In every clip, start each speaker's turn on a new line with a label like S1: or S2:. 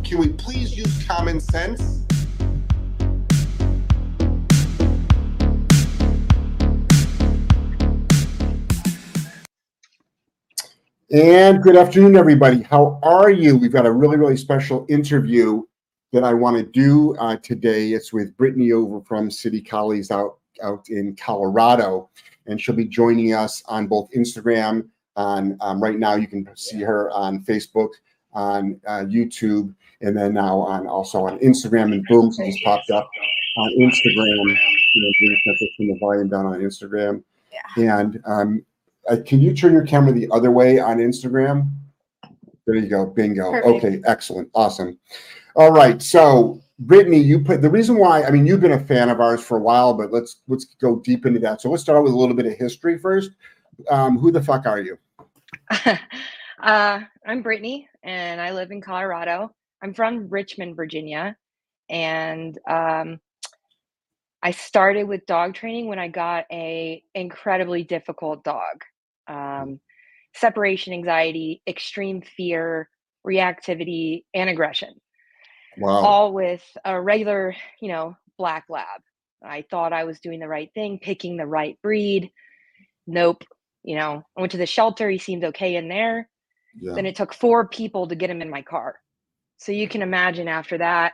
S1: Can we please use common sense? And good afternoon, everybody. How are you? We've got a really, really special interview that I want to do today. It's with Brittany over from City Collies out in Colorado, and she'll be joining us on both Instagram. Right now, you can see her on Facebook, on YouTube, and then now also on Instagram. And boom, she just popped up on Instagram. Turn the volume down on Instagram. Yeah. And can you turn your camera the other way on Instagram? There you go. Bingo. Perfect. Okay. Excellent. Awesome. All right. So Brittany, the reason why, I mean, you've been a fan of ours for a while, but let's go deep into that. So let's start with a little bit of history first. Who the fuck are you?
S2: I'm Brittany, and I live in Colorado. I'm from Richmond, Virginia. And I started with dog training when I got a incredibly difficult dog. Separation anxiety, extreme fear, reactivity, and aggression.
S1: Wow.
S2: All with a regular, black lab. I thought I was doing the right thing, picking the right breed. Nope. I went to the shelter. He seemed okay in there. Yeah. Then it took 4 people to get him in my car. So you can imagine after that,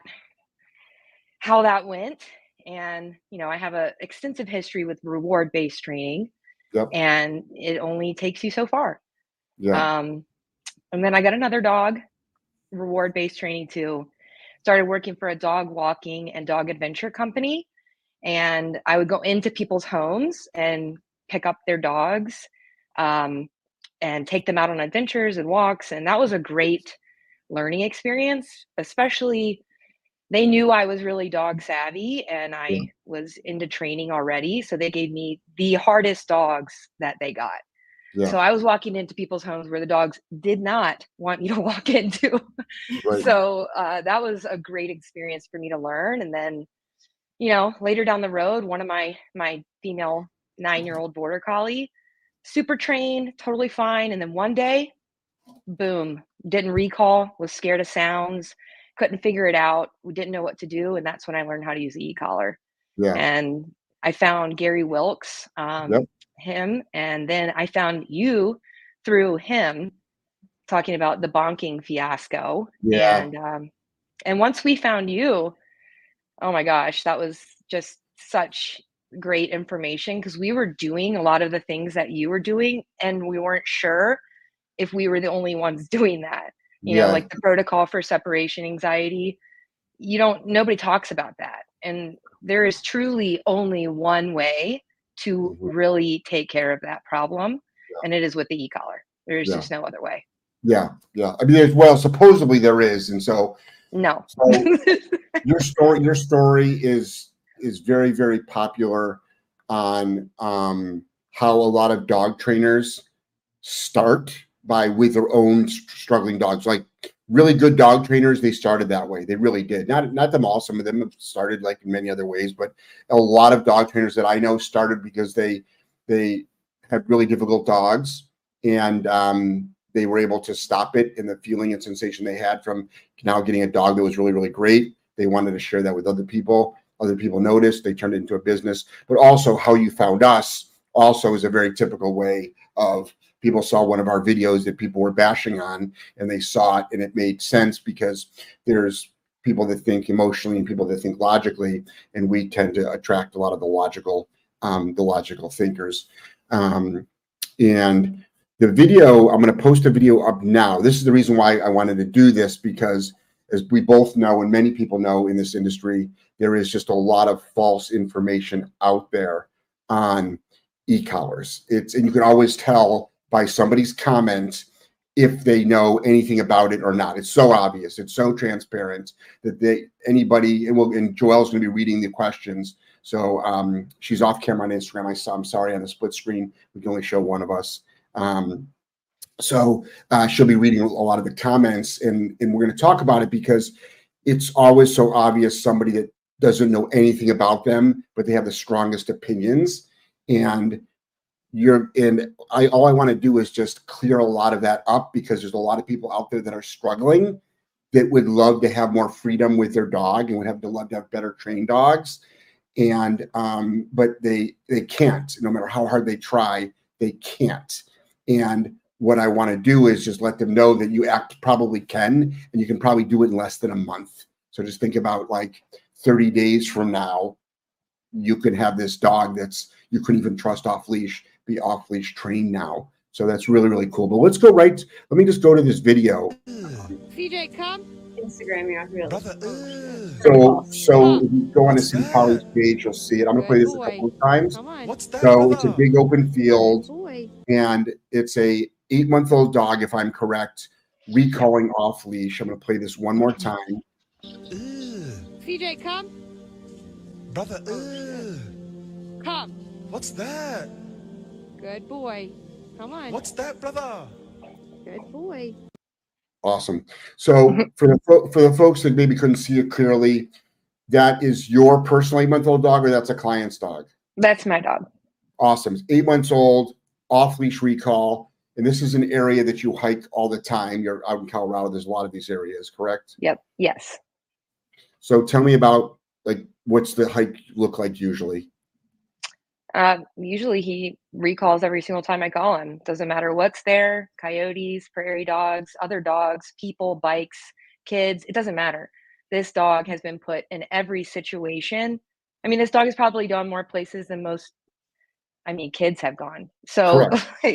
S2: how that went. And, I have an extensive history with reward-based training.
S1: Yep.
S2: And it only takes you so far.
S1: Yeah.
S2: And then I got another dog, reward-based training too. Started working for a dog walking and dog adventure company. And I would go into people's homes and pick up their dogs and take them out on adventures and walks. And that was a great learning experience, especially they knew I was really dog savvy and I was into training already. So they gave me the hardest dogs that they got. Yeah. So I was walking into people's homes where the dogs did not want me to walk into. Right. So that was a great experience for me to learn. And then, later down the road, one of my female 9-year-old border collie, super trained, totally fine. And then one day, boom, didn't recall, was scared of sounds, couldn't figure it out. We didn't know what to do. And that's when I learned how to use the e-collar. Yeah. And I found Gary Wilkes, him. And then I found you through him talking about the bonking fiasco.
S1: Yeah.
S2: And once we found you, oh my gosh, that was just such great information because we were doing a lot of the things that you were doing and we weren't sure if we were the only ones doing that. You know, like the protocol for separation anxiety, nobody talks about that. And there is truly only one way to really take care of that problem. And it is with the e-collar. There's just no other way.
S1: Yeah. Yeah. I mean, supposedly there is. And so,
S2: no.
S1: your story is very, very popular on how a lot of dog trainers start with their own struggling dogs. Like really good dog trainers, they started that way. They really did. Not them all. Some of them have started like in many other ways, but a lot of dog trainers that I know started because they had really difficult dogs and they were able to stop it and the feeling and sensation they had from now getting a dog that was really, really great. They wanted to share that with other people. Other people noticed, they turned it into a business, but also how you found us also is a very typical way of people saw one of our videos that people were bashing on and they saw it and it made sense because there's people that think emotionally and people that think logically, and we tend to attract a lot of the logical thinkers. And the video, I'm going to post a video up now. This is the reason why I wanted to do this, because as we both know, and many people know in this industry, there is just a lot of false information out there on e-collars. And you can always tell by somebody's comments if they know anything about it or not. It's so obvious. It's so transparent that and Joelle's going to be reading the questions. So she's off camera on Instagram. I'm sorry, on the split screen, we can only show one of us. So she'll be reading a lot of the comments and we're going to talk about it because it's always so obvious somebody that doesn't know anything about them, but they have the strongest opinions. And all I want to do is just clear a lot of that up because there's a lot of people out there that are struggling that would love to have more freedom with their dog and would have to love to have better trained dogs. And but they can't, no matter how hard they try, they can't. And what I want to do is just let them know that you probably can, and you can probably do it in less than a month. So just think about like 30 days from now, you could have this dog that's you couldn't even trust off leash, be off leash trained now. So that's really, really cool. But let's go let me just go to this video.
S3: CJ, come.
S4: Instagram, you're really.
S1: So if you go on to see Polly's page, you'll see it. I'm gonna play this a couple of times.
S3: What's that,
S1: so it's a big open field,
S3: boy.
S1: and it's a 8-month-old dog, if I'm correct, recalling off leash. I'm gonna play this one more time.
S3: CJ, come.
S5: Brother,
S3: Come.
S5: what's that?
S3: Good boy. Come on.
S5: What's that, brother?
S3: Good boy.
S1: Awesome. So for the folks that maybe couldn't see it clearly, that is your personal 8-month-old dog, or that's a client's dog?
S2: That's my dog.
S1: Awesome. 8 months old, off leash recall, and this is an area that you hike all the time. You're out in Colorado. There's a lot of these areas, correct?
S2: Yep. Yes.
S1: So tell me about, like, what's the hike look like usually?
S2: Usually he recalls every single time I call him. Doesn't matter what's there, coyotes, prairie dogs, other dogs, people, bikes, kids, it doesn't matter. This dog has been put in every situation. I mean, this dog has probably gone more places than most, kids have gone. So,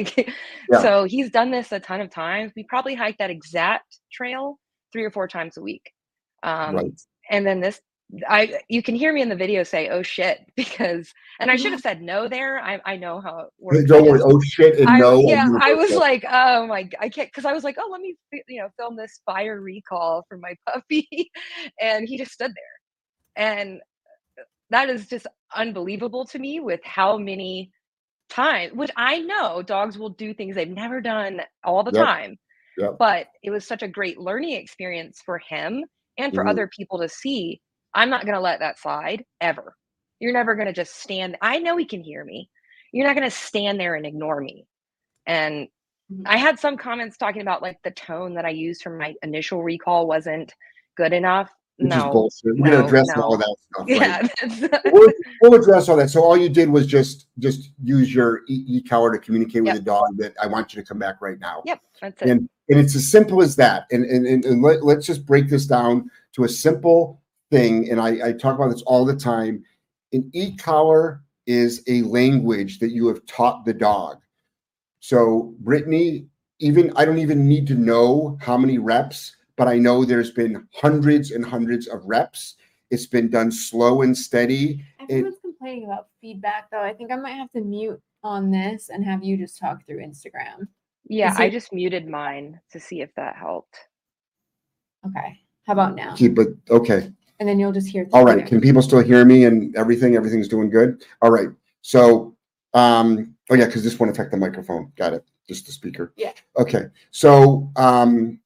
S2: so he's done this a ton of times. We probably hike that exact trail 3 or 4 times a week.
S1: Right.
S2: And then you can hear me in the video say, "Oh shit," because, and I should have said no there. I know how it works.
S1: Don't worry. Oh shit and no.
S2: Yeah, I was like, oh my, I can't, because I was like, oh, let me, film this fire recall for my puppy, and he just stood there, and that is just unbelievable to me with how many times, which I know dogs will do things they've never done all the time, but it was such a great learning experience for him and for other people to see. I'm not going to let that slide ever. You're never going to just stand. I know he can hear me. You're not going to stand there and ignore me. And I had some comments talking about like the tone that I used for my initial recall wasn't good enough.
S1: Which is bullshit. We're going to address all of that stuff.
S2: Yeah.
S1: Right? We'll address all that. So all you did was just use your e-collar to communicate with the dog that I want you to come back right now.
S2: Yep. That's it.
S1: And it's as simple as that. And let's just break this down to a simple thing. And I talk about this all the time. An e-collar is a language that you have taught the dog. So Brittany, I don't even need to know how many reps, but I know there's been hundreds and hundreds of reps. It's been done slow and steady.
S4: Everyone's complaining about feedback, though. I think I might have to mute on this and have you just talk through Instagram.
S2: Yeah, I just muted mine to see if that helped.
S4: Okay. How about now?
S1: Okay.
S4: And then you'll just hear.
S1: All right. Can people still hear me and everything? Everything's doing good? All right. So, because this won't affect the microphone. Got it. Just the speaker.
S4: Yeah.
S1: Okay. So, I'm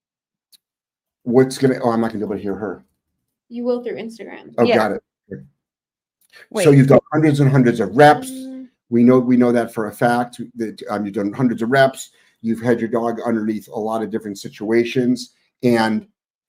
S1: not going to be able to hear her.
S4: You will through Instagram.
S1: Oh, got it. So you've done hundreds and hundreds of reps. We know that for a fact that you've done hundreds of reps. You've had your dog underneath a lot of different situations, and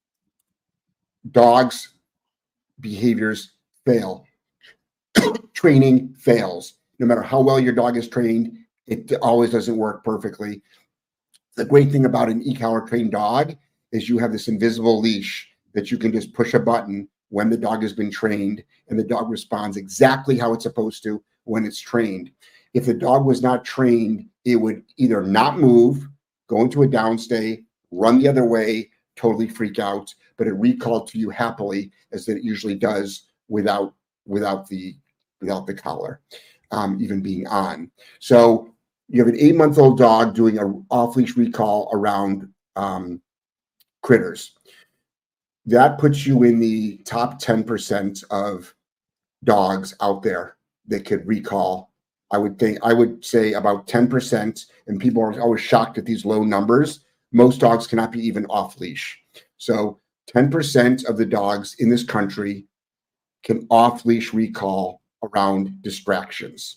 S1: dogs' behaviors fail. Training fails. No matter how well your dog is trained, it always doesn't work perfectly. The great thing about an e-collar trained dog is you have this invisible leash that you can just push a button when the dog has been trained, and the dog responds exactly how it's supposed to when it's trained. If the dog was not trained, it would either not move, go into a downstay, run the other way, totally freak out, but it recalled to you happily, as it usually does without the collar even being on. So you have an 8-month-old dog doing an off-leash recall around critters. That puts you in the top 10% of dogs out there that could recall. I would say about 10%, and people are always shocked at these low numbers. Most dogs cannot be even off leash. So 10% of the dogs in this country can off leash recall around distractions.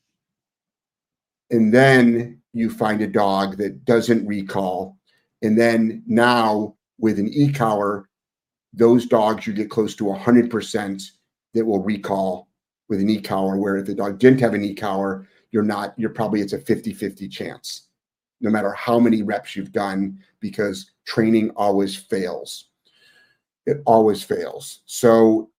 S1: And then you find a dog that doesn't recall. And then now With an e-collar, those dogs you get close to 100% that will recall with an e-collar, where if the dog didn't have an e-collar, you're probably, it's a 50-50 chance, no matter how many reps you've done, because training always fails. It always fails. So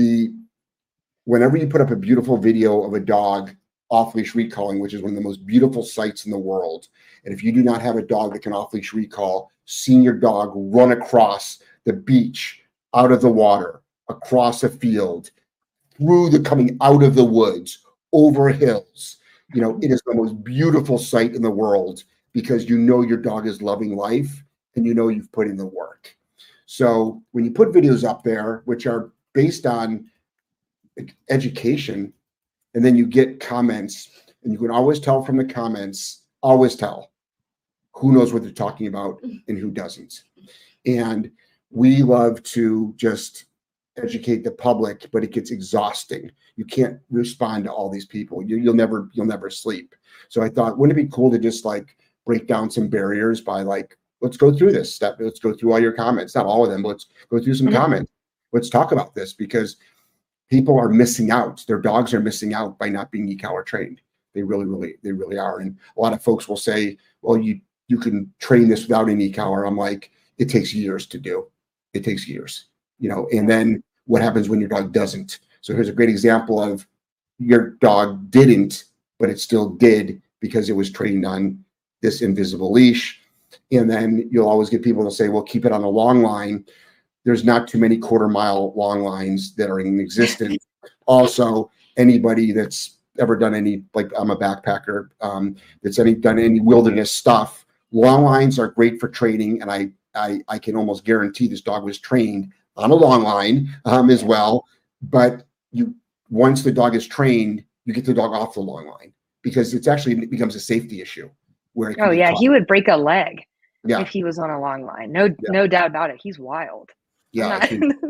S1: whenever you put up a beautiful video of a dog off-leash recalling, which is one of the most beautiful sights in the world, and if you do not have a dog that can off-leash recall, seeing your dog run across the beach, out of the water, across a field, coming out of the woods, over hills, it is the most beautiful sight in the world, because your dog is loving life and you've put in the work. So when you put videos up there, which are based on education, and then you get comments, and you can always tell from the comments, always tell who knows what they're talking about and who doesn't. And we love to just educate the public, but it gets exhausting. You can't respond to all these people. You'll never sleep. So I thought, wouldn't it be cool to just break down some barriers by let's go through this step. Let's go through all your comments, not all of them, but let's go through some comments. Let's talk about this, because people are missing out. Their dogs are missing out by not being e-collar trained. They really are. And a lot of folks will say, well, you can train this without an e-collar. I'm like, it takes years to do. It takes years, and then what happens when your dog doesn't? So here's a great example of your dog didn't, but it still did, because it was trained on this invisible leash. And then you'll always get people to say, well, keep it on a long line. There's not too many quarter-mile long lines that are in existence. Also, anybody that's ever done any, I'm a backpacker, that's done any wilderness stuff, long lines are great for training. And I can almost guarantee this dog was trained on a long line as well. But once the dog is trained, you get the dog off the long line, because it becomes a safety issue.
S2: He would break a leg
S1: if
S2: he was on a long line. No doubt about it. He's wild.
S1: Yeah.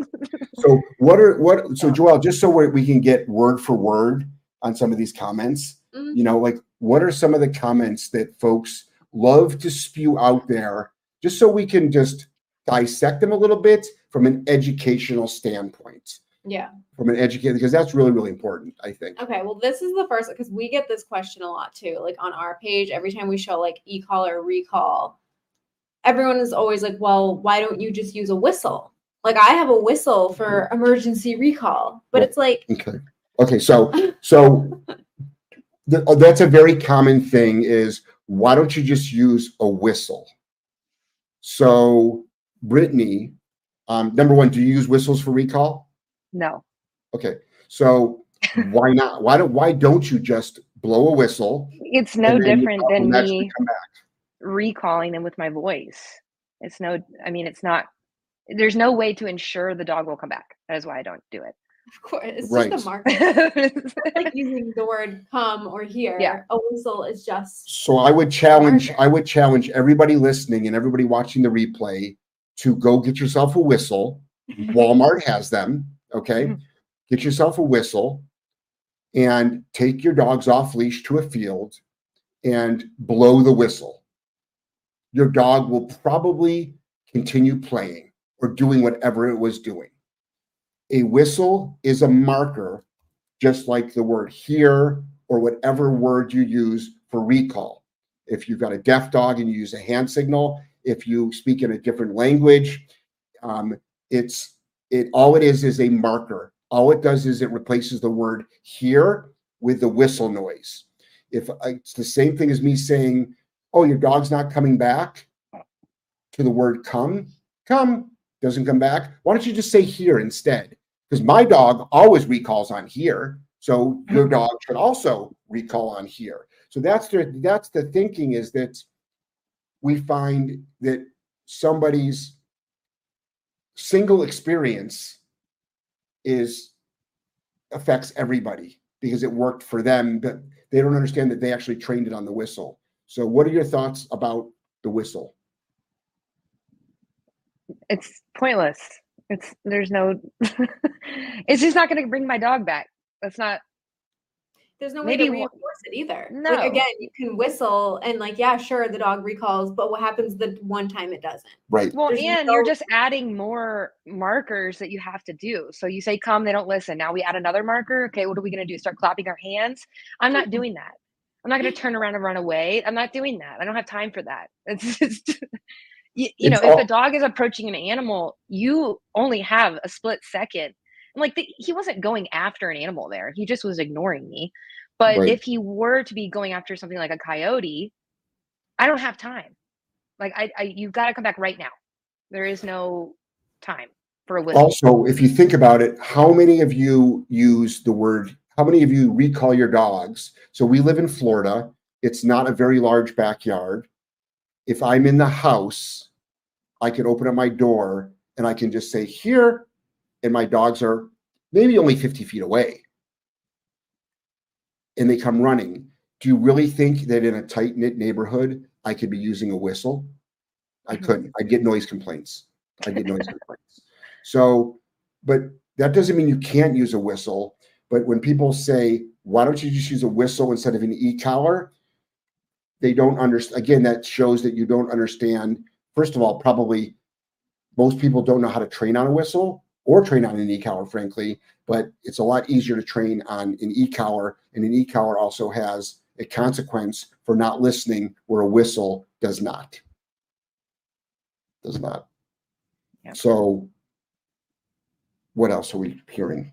S1: So so Joelle, just so we can get word for word on some of these comments, what are some of the comments that folks love to spew out there, just so we can just dissect them a little bit from an educational standpoint?
S4: Yeah.
S1: From an educator, because that's really, really important, I think.
S4: Okay, well, this is the first, because we get this question a lot too. On our page, every time we show e-collar recall, everyone is always like, well, why don't you just use a whistle? I have a whistle for emergency recall, but it's
S1: okay. So that's a very common thing, is why don't you just use a whistle? So Brittany, number one, do you use whistles for recall?
S2: No.
S1: Okay. So why not? Why don't you just blow a whistle?
S2: It's no different than me recalling them with my voice. It's not, there's no way to ensure the dog will come back. That is why I don't do it.
S4: Of course, it's just a marker. It's using the word come or here.
S2: Yeah.
S4: A whistle is just.
S1: So I would challenge everybody listening and everybody watching the replay to go get yourself a whistle. Walmart has them. Okay. Get yourself a whistle and take your dogs off leash to a field and blow the whistle. Your dog will probably continue playing or doing whatever it was doing. A whistle is a marker, just like the word here or whatever word you use for recall. If you've got a deaf dog and you use a hand signal, if you speak in a different language, all it is a marker. All it does is it replaces the word here with the whistle noise. If it's the same thing as me saying, oh, your dog's not coming back, to the word come doesn't come back. Why don't you just say here instead? Because my dog always recalls on here. So your dog should also recall on here. So that's the thinking, is that we find that somebody's single experience affects everybody because it worked for them, but they don't understand that they actually trained it on the whistle. So what are your thoughts about the whistle?
S2: It's pointless. It's just not going to bring my dog back. That's not.
S4: there's no way to
S2: Maybe
S4: reinforce it either.
S2: No.
S4: Like again, you can whistle and like, yeah, sure, the dog recalls, but what happens the one time it doesn't?
S1: Right.
S2: Well,
S4: There's
S2: and
S4: no-
S2: you're just adding more markers that you have to do. So you say come, they don't listen. Now we add another marker. Okay, what are we going to do? Start clapping our hands? I'm not doing that. I'm not going to turn around and run away. I'm not doing that. I don't have time for that. It's just, you know,
S1: It's
S2: if
S1: all-
S2: a dog is approaching an animal, you only have a split second. And like he wasn't going after an animal there. He just was ignoring me. But
S1: Right.
S2: if he were to be going after something like a coyote, I don't have time. Like you've got to come back right now. There is no time for a whistle.
S1: Also, if you think about it, how many of you use the word, how many of you recall your dogs? So we live in Florida. It's not a very large backyard. If I'm in the house, I can open up my door and I can just say here, and my dogs are maybe only 50 feet away. And they come running. Do you really think that in a tight-knit neighborhood, I could be using a whistle? I couldn't. I'd get noise complaints. So, but that doesn't mean you can't use a whistle. But when people say, why don't you just use a whistle instead of an e-collar? They don't understand. Again, that shows that you don't understand. First of all, probably most people don't know how to train on a whistle or train on an e-collar, frankly, but it's a lot easier to train on an e-collar, and an e-collar also has a consequence for not listening where a whistle does not.
S2: Yep.
S1: So what else are we hearing?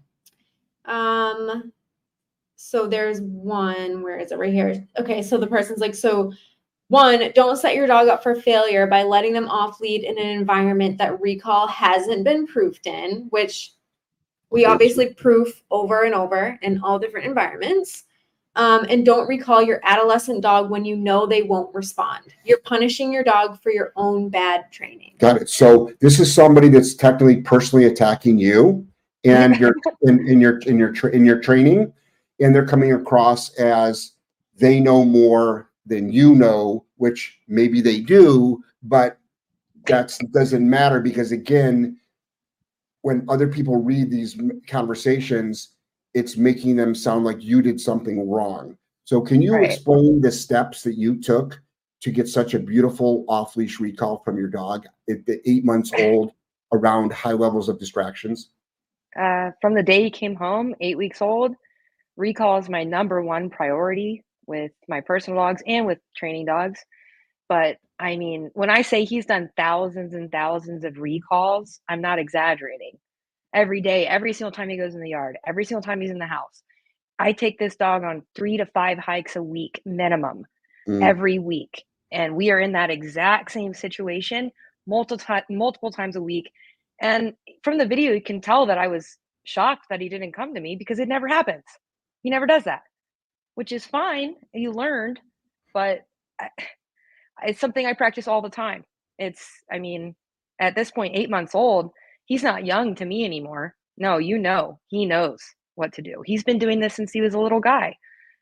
S4: So there's one, where is it? Right here. Okay, so the person's like, so one, don't set your dog up for failure by letting them off lead in an environment that recall hasn't been proofed in, which we obviously proof over and over in all different environments. And don't recall your adolescent dog when you know they won't respond. You're punishing your dog for your own bad training.
S1: Got it. So this is somebody that's technically personally attacking you and your in your training, and they're coming across as they know more than you know, which maybe they do, but that doesn't matter, because again, when other people read these conversations, it's making them sound like you did something wrong. So can you
S2: Right.
S1: explain the steps that you took to get such a beautiful off-leash recall from your dog at 8 months old around high levels of distractions?
S2: From the day he came home, 8 weeks old, recall is my number one priority with my personal dogs and with training dogs. But I mean, when I say he's done thousands and thousands of recalls, I'm not exaggerating. Every day, every single time he goes in the yard, every single time he's in the house. I take this dog on 3 to 5 hikes a week minimum, every week. And we are in that exact same situation multiple times a week. And from the video, you can tell that I was shocked that he didn't come to me, because it never happens. He never does that, which is fine. You learned, but it's something I practice all the time. I mean, at this point, 8 months old, he's not young to me anymore. No, he knows what to do. He's been doing this since he was a little guy.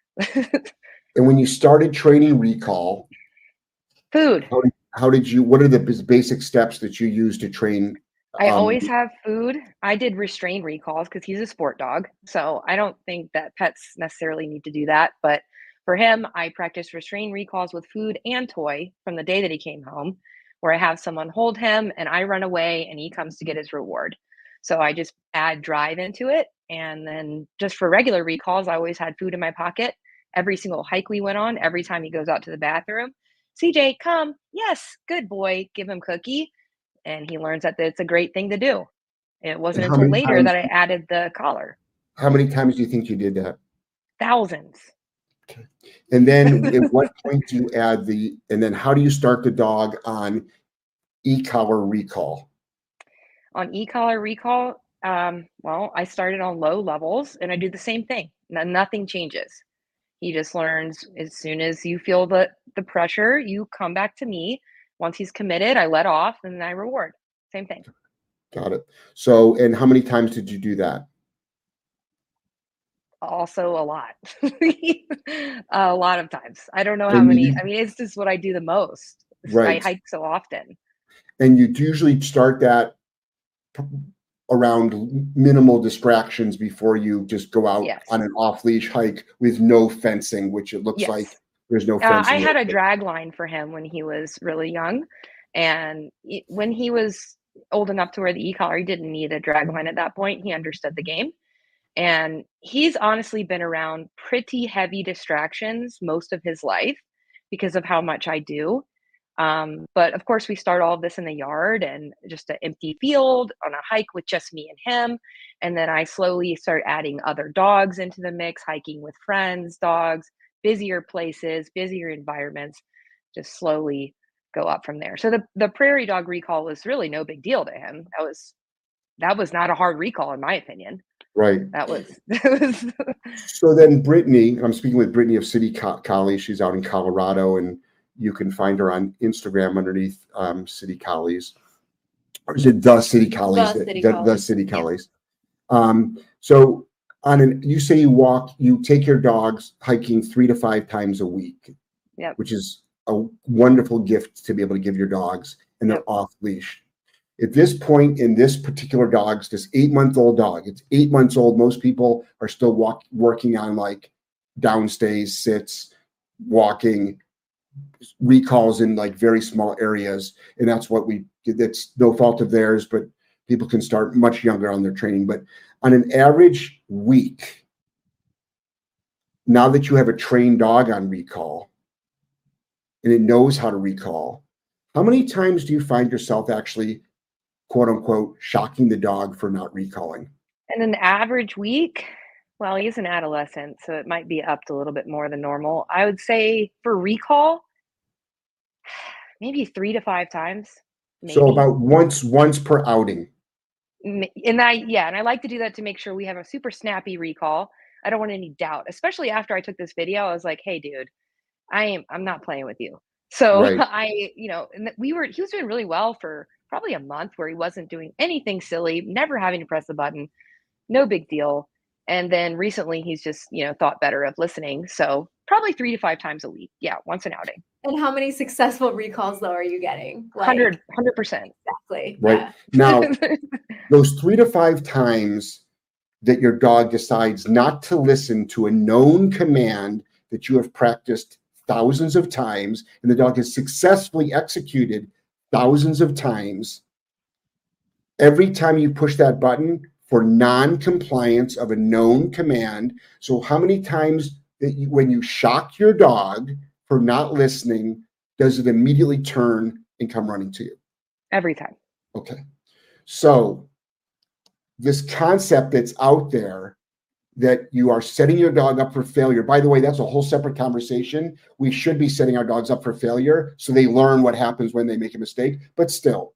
S1: And when you started training recall,
S2: Food.
S1: what are the basic steps that you use to train?
S2: I always have food. I did restrained recalls because he's a sport dog. So I don't think that pets necessarily need to do that. But for him, I practice restrained recalls with food and toy from the day that he came home, where I have someone hold him and I run away and he comes to get his reward. So I just add drive into it. And then just for regular recalls, I always had food in my pocket. Every single hike we went on, every time he goes out to the bathroom, CJ, come. Yes, good boy. Give him cookie. And he learns that it's a great thing to do. It wasn't until later that I added the collar.
S1: How many times do you think you did that?
S2: Thousands.
S1: Okay. And then at what point do you add and then how do you start the dog on e-collar recall?
S2: On e-collar recall, well, I started on low levels and I do the same thing. Nothing changes. He just learns as soon as you feel the pressure, you come back to me. Once he's committed, I let off and then I reward. Same thing.
S1: Got it. So, and how many times did you do that?
S2: Also a lot. A lot of times. I don't know how many. I mean, it's just what I do the most.
S1: Right.
S2: I hike so often.
S1: And you usually start that around minimal distractions before you just go out
S2: Yes.
S1: on an off-leash hike with no fencing, which it looks
S2: Yes.
S1: like there's no fencing.
S2: I had a drag line for him when he was really young, and when he was old enough to wear the e-collar, he didn't need a drag line at that point. He understood the game, and he's honestly been around pretty heavy distractions most of his life because of how much I do. But of course, we start all of this in the yard and just an empty field on a hike with just me and him. And then I slowly start adding other dogs into the mix, hiking with friends, dogs, busier places, busier environments, just slowly go up from there. So the prairie dog recall was really no big deal to him. That was not a hard recall, in my opinion.
S1: Right.
S2: That was
S1: So then Brittany, I'm speaking with Brittany of City Collie. She's out in Colorado, and you can find her on Instagram underneath City Collies. Or is it The City Collies? The City Collies. So you say you take your dogs hiking 3 to 5 times a week,
S2: Yep.
S1: which is a wonderful gift to be able to give your dogs, and they're
S2: Yep.
S1: off leash. At this point in this particular dog's, this 8-month-old dog, it's 8 months old. Most people are still working on like downstays, sits, walking, recalls in like very small areas. And that's what we did. That's no fault of theirs, but people can start much younger on their training. But on an average week, now that you have a trained dog on recall and it knows how to recall, how many times do you find yourself actually, quote unquote, shocking the dog for not recalling?
S2: in an average week, well, he's an adolescent, so it might be up to a little bit more than normal. I would say for recall, maybe 3 to 5 times. Maybe.
S1: So about once per outing.
S2: And I like to do that to make sure we have a super snappy recall. I don't want any doubt, especially after I took this video. I was like, hey, dude, I'm not playing with you. So
S1: Right.
S2: and he was doing really well for probably a month where he wasn't doing anything silly, never having to press the button, no big deal. And then recently he's just, thought better of listening. So probably 3 to 5 times a week. Yeah. Once an outing.
S4: And how many successful recalls though are you getting?
S2: 100%.
S4: Exactly.
S1: Right.
S4: Yeah.
S1: Now, those 3 to 5 times that your dog decides not to listen to a known command that you have practiced thousands of times, and the dog has successfully executed thousands of times, every time you push that button for non-compliance of a known command. So how many times when you shock your dog for not listening, does it immediately turn and come running to you?
S2: Every time.
S1: Okay. So this concept that's out there that you are setting your dog up for failure. By the way, that's a whole separate conversation. We should be setting our dogs up for failure so they learn what happens when they make a mistake, but still.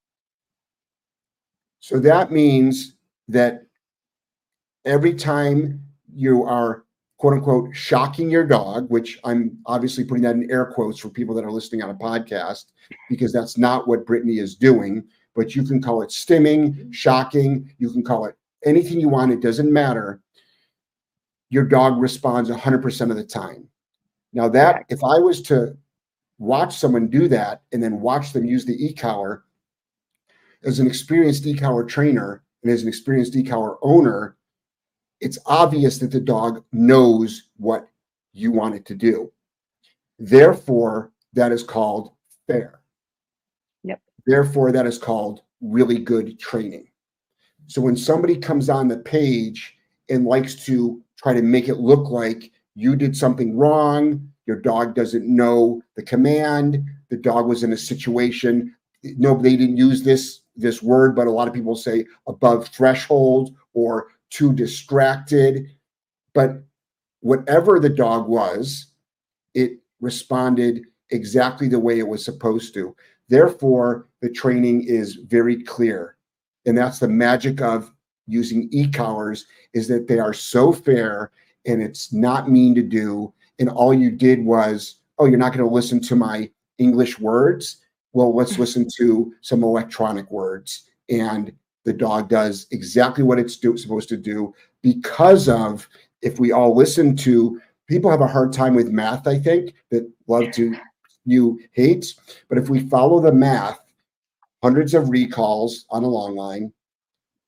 S1: So that means that every time you are, quote unquote, shocking your dog, which I'm obviously putting that in air quotes for people that are listening on a podcast, because that's not what Brittany is doing, but you can call it stimming, shocking, you can call it anything you want. It doesn't matter. Your dog responds 100% of the time. Now that, if I was to watch someone do that and then watch them use the e-collar, as an experienced e-collar trainer and as an experienced e-collar owner, it's obvious that the dog knows what you want it to do. Therefore, that is called fair.
S2: Yep.
S1: Therefore, that is called really good training. So when somebody comes on the page and likes to try to make it look like you did something wrong, your dog doesn't know the command, the dog was in a situation, no, they didn't use this word, but a lot of people say above threshold or too distracted. But whatever the dog was, it responded exactly the way it was supposed to. Therefore, the training is very clear. And that's the magic of using e-collars, is that they are so fair and it's not mean to do. And all you did was, oh, you're not going to listen to my English words? Well, let's listen to some electronic words. And the dog does exactly what it's supposed to do, because of, if we all listen to, people have a hard time with math, I think, that love to hate. But if we follow the math, hundreds of recalls on a long line,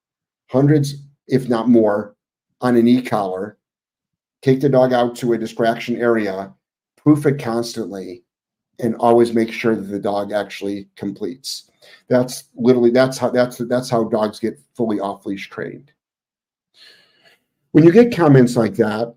S1: hundreds, if not more, on an e-collar, take the dog out to a distraction area, proof it constantly, and always make sure that the dog actually completes. That's how dogs get fully off leash trained. When you get comments like that,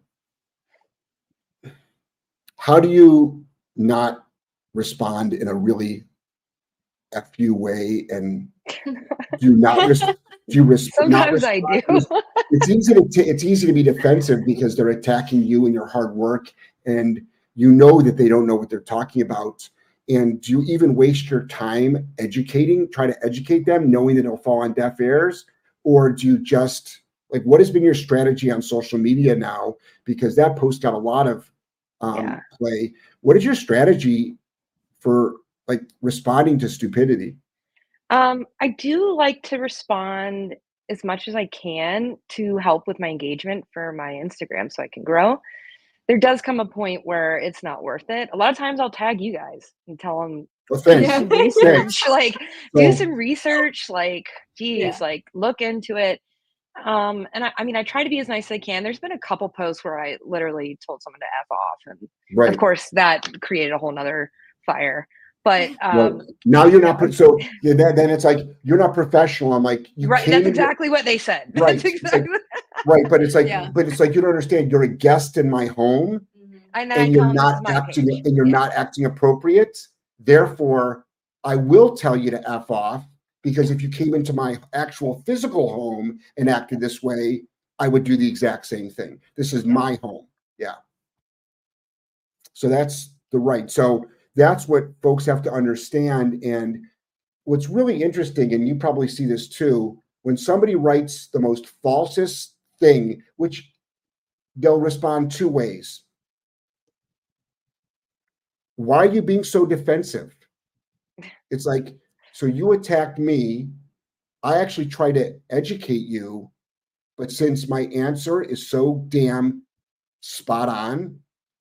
S1: how do you not respond in a really FU way and do not
S2: Sometimes I do.
S1: It's easy to be defensive because they're attacking you and your hard work, and you know that they don't know what they're talking about. And do you even waste your time try to educate them, knowing that it'll fall on deaf ears? Or do you just, like, what has been your strategy on social media now? Because that post got a lot of play. What is your strategy for like responding to stupidity?
S2: I do like to respond as much as I can to help with my engagement for my Instagram so I can grow. There does come a point where it's not worth it. A lot of times I'll tag you guys and tell them,
S1: Well, thanks.
S4: Yeah.
S2: some research, like do
S1: So-
S2: some research, like, geez, like look into it. And I mean, I try to be as nice as I can. There's been a couple posts where I literally told someone to F off. And
S1: Right.
S2: of course that created a whole nother fire. But
S1: Well, now you're not, so then it's like, you're not professional. I'm like, you
S2: right,
S1: came
S2: that's
S1: into-
S2: exactly what they said.
S1: Right.
S2: That's
S1: It's like-
S2: exactly
S1: right. But it's like,
S4: Yeah.
S1: you don't understand. You're a guest in my home,
S2: and then I
S1: and
S2: tell
S1: you're
S2: them this is
S1: not
S2: my
S1: acting,
S2: page.
S1: and you're
S2: Yeah.
S1: not acting appropriate. Therefore, I will tell you to F off, because if you came into my actual physical home and acted this way, I would do the exact same thing. This is my home. Yeah. So that's the right. So that's what folks have to understand. And what's really interesting, and you probably see this too, when somebody writes the most falsest thing, which they'll respond two ways. Why are you being so defensive? It's like, so you attacked me. I actually try to educate you, but since my answer is so damn spot on,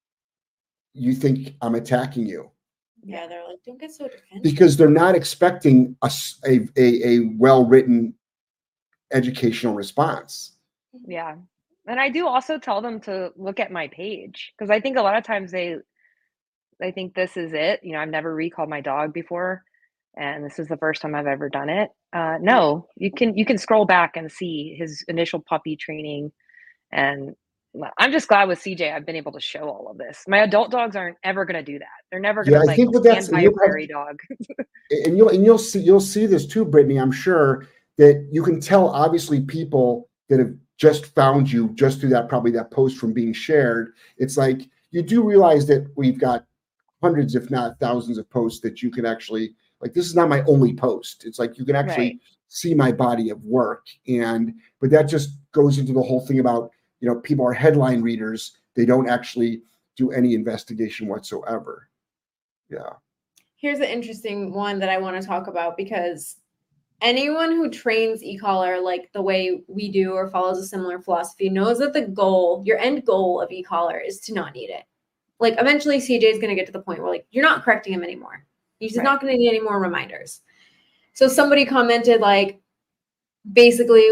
S1: you think I'm attacking you.
S4: Yeah, they're like, don't get so defensive.
S1: Because they're not expecting a well-written educational response.
S2: Yeah. And I do also tell them to look at my page, because I think a lot of times they think this is it. You know, I've never recalled my dog before, and this is the first time I've ever done it. No, you can scroll back and see his initial puppy training. And I'm just glad with CJ I've been able to show all of this. My adult dogs aren't ever going to do that. They're never going to
S1: I think what that's,
S2: stand by a prairie dog.
S1: and you'll see this too, Brittany. I'm sure that you can tell, obviously, people that have just found you just through that post from being shared. It's like, you do realize that we've got hundreds, if not thousands, of posts that you can actually, like, this is not my only post. It's like, you can actually see my body of work. But that just goes into the whole thing about, you know, people are headline readers. They don't actually do any investigation whatsoever. Yeah.
S4: Here's an interesting one that I want to talk about, because anyone who trains e-collar like the way we do or follows a similar philosophy knows that your end goal of e-collar is to not need it. Like, eventually CJ is going to get to the point where, like, you're not correcting him anymore. He's not going to need any more reminders. So somebody commented, like, basically,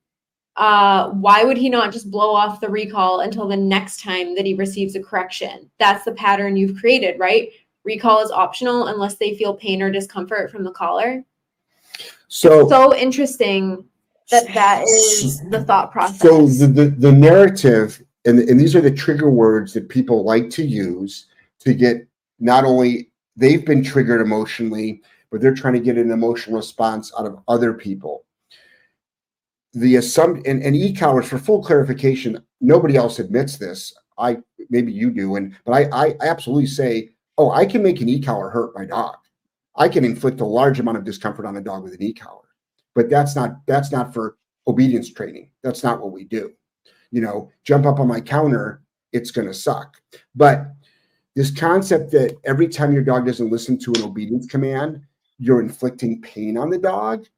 S4: why would he not just blow off the recall until the next time that he receives a correction? That's the pattern you've created, right? Recall is optional unless they feel pain or discomfort from the collar. So interesting that is the thought process.
S1: So the narrative, and these are the trigger words that people like to use to get, not only they've been triggered emotionally, but they're trying to get an emotional response out of other people. The assumption, and e-collars, for full clarification, nobody else admits this. Maybe you do, but I absolutely say, oh, I can make an e-collar hurt my dog. I can inflict a large amount of discomfort on a dog with an e-collar, but that's not for obedience training. That's not what we do. You know, jump up on my counter, it's going to suck. But this concept that every time your dog doesn't listen to an obedience command, you're inflicting pain on the dog.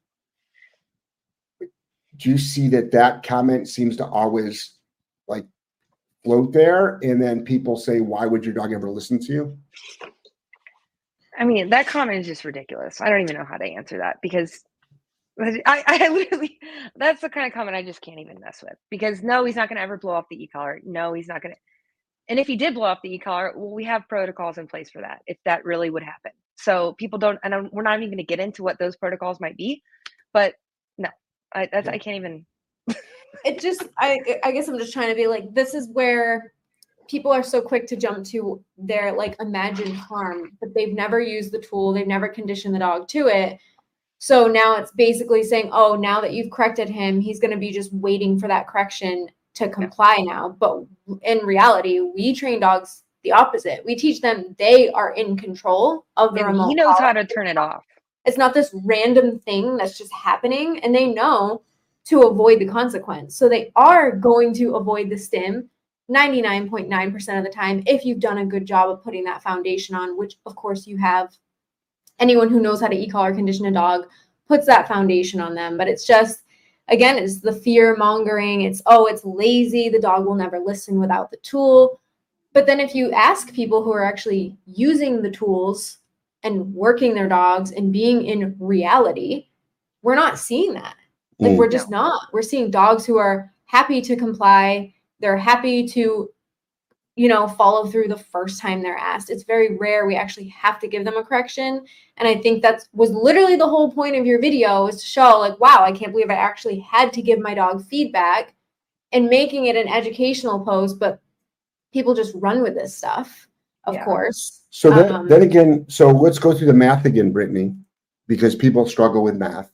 S1: Do you see that comment seems to always, like, float there? And then people say, why would your dog ever listen to you?
S2: I mean, that comment is just ridiculous. I don't even know how to answer that, because I literally, that's the kind of comment I just can't even mess with, because no, he's not going to ever blow off the e-collar. No, he's not going to. And if he did blow off the e-collar, well, we have protocols in place for that if that really would happen. So people don't, and we're not even going to get into what those protocols might be, but no, I can't even.
S4: It just, I guess I'm just trying to be like, this is where people are so quick to jump to their like imagined harm, but they've never used the tool. They've never conditioned the dog to it. So now it's basically saying, oh, now that you've corrected him, he's going to be just waiting for that correction to comply now. But in reality, we train dogs the opposite. We teach them they are in control of the remote.
S2: He knows how to turn it off.
S4: It's not this random thing that's just happening, and they know to avoid the consequence. So they are going to avoid the stim 99.9% of the time if you've done a good job of putting that foundation on, which of course you have. Anyone who knows how to e-collar condition a dog puts that foundation on them. But it's just, again, it's the fear mongering. It's, oh, it's lazy. The dog will never listen without the tool. But then if you ask people who are actually using the tools and working their dogs and being in reality, we're not seeing that. Like, we're just not. We're seeing dogs who are happy to comply. They're happy to, follow through the first time they're asked. It's very rare we actually have to give them a correction. And I think that was literally the whole point of your video, is to show like, wow, I can't believe I actually had to give my dog feedback, and making it an educational post, but people just run with this stuff, of course.
S1: So then again, so let's go through the math again, Brittany, because people struggle with math.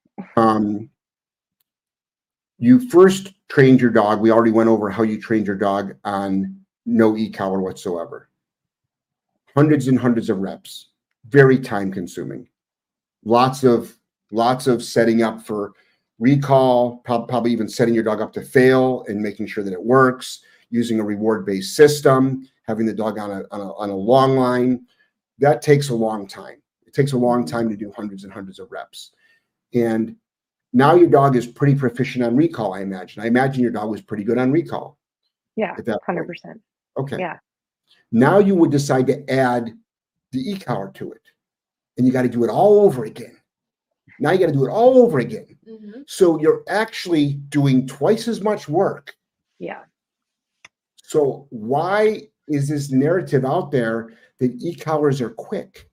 S1: You first trained your dog. We already went over how you trained your dog on no e-collar whatsoever. Hundreds and hundreds of reps, very time consuming. Lots of setting up for recall, probably even setting your dog up to fail and making sure that it works, using a reward-based system, having the dog on a long line. That takes a long time. It takes a long time to do hundreds and hundreds of reps. And now your dog is pretty proficient on recall, I imagine. I imagine your dog was pretty good on recall.
S2: Yeah,
S1: at that
S2: 100%.
S1: point. Okay.
S2: Yeah.
S1: Now you would decide to add the e-collar to it, and you got to do it all over again. Now you got to do it all over again.
S4: Mm-hmm.
S1: So you're actually doing twice as much work.
S2: Yeah.
S1: So why is this narrative out there that e-collars are quick?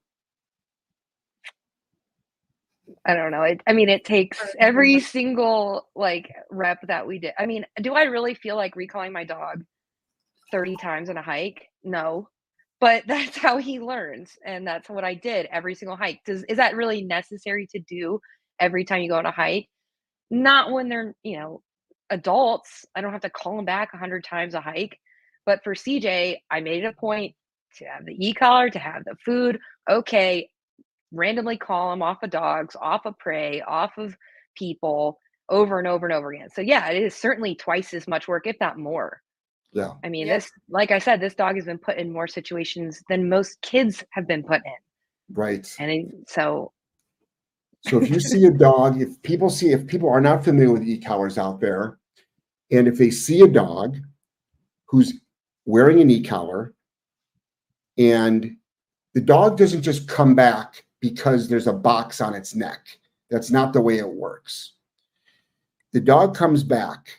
S2: I don't know. It takes every single rep that we did. Do I really feel like recalling my dog 30 times in a hike? No, but that's how he learns. And that's what I did every single hike. Is that really necessary to do every time you go on a hike? Not when they're, adults. I don't have to call them back 100 times a hike. But for CJ, I made it a point to have the e-collar, to have the food. Okay. Randomly call him off of dogs, off of prey, off of people, over and over and over again. So yeah, it is certainly twice as much work, if not more.
S1: Yeah.
S2: This, like I said, this dog has been put in more situations than most kids have been put in.
S1: Right.
S2: So
S1: if you see a dog, if people are not familiar with e-collars out there, and if they see a dog who's wearing an e-collar, and the dog doesn't just come back because there's a box on its neck. That's not the way it works. The dog comes back.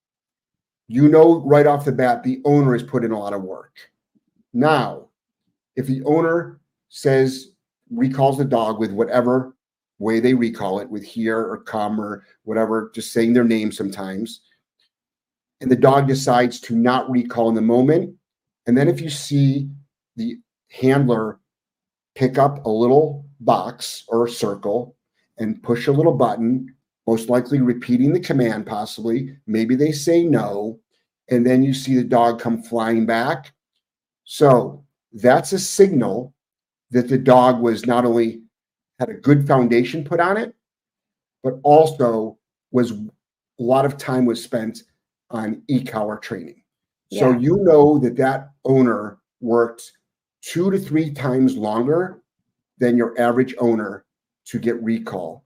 S1: Right off the bat, the owner has put in a lot of work. Now, if the owner recalls the dog with whatever way they recall it, with here or come or whatever, just saying their name sometimes, and the dog decides to not recall in the moment, and then if you see the handler pick up a little box or a circle and push a little button, most likely repeating the command, possibly. Maybe they say no, and then you see the dog come flying back. So that's a signal that the dog was not only had a good foundation put on it, but also a lot of time was spent on e-collar training. Yeah. So that owner worked 2 to 3 times longer than your average owner to get recall.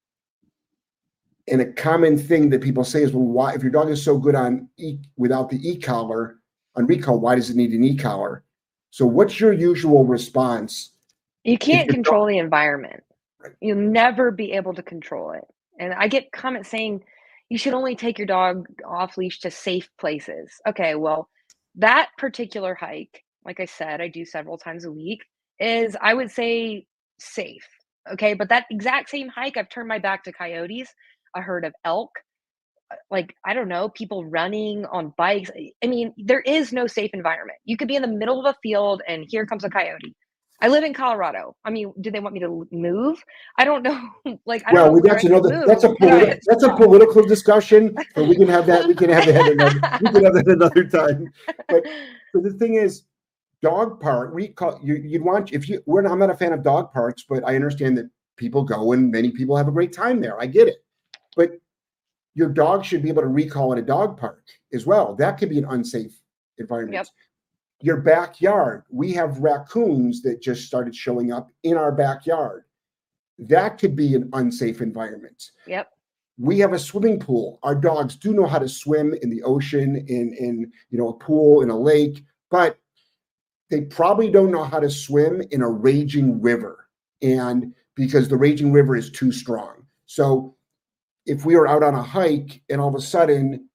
S1: And a common thing that people say is, well, why, if your dog is so good without the e-collar on recall, why does it need an e-collar? So what's your usual response?
S2: You can't control the environment. Right. You'll never be able to control it. And I get comments saying you should only take your dog off leash to safe places. Okay, well, that particular hike, like I said, I do several times a week, is I would say safe. Okay, but that exact same hike, I've turned my back to coyotes, a herd of elk, like, I don't know, people running on bikes. I mean, there is no safe environment. You could be in the middle of a field and here comes a coyote. I live in Colorado. I mean, do they want me to move? I don't know. Like, I don't know
S1: Well,
S2: where I
S1: that's
S2: could
S1: another.
S2: move.
S1: That's a political discussion. So we can have that. We can have that another. We can have that another time. But the thing is, dog park. You'd want if you. I'm not a fan of dog parks, but I understand that people go and many people have a great time there. I get it, but your dog should be able to recall at a dog park as well. That could be an unsafe environment.
S2: Yep.
S1: Your backyard. We have raccoons that just started showing up in our backyard. That could be an unsafe environment.
S2: Yep.
S1: We have a swimming pool. Our dogs do know how to swim in the ocean, in a pool, in a lake, but they probably don't know how to swim in a raging river, and because the raging river is too strong. So if we are out on a hike and all of a sudden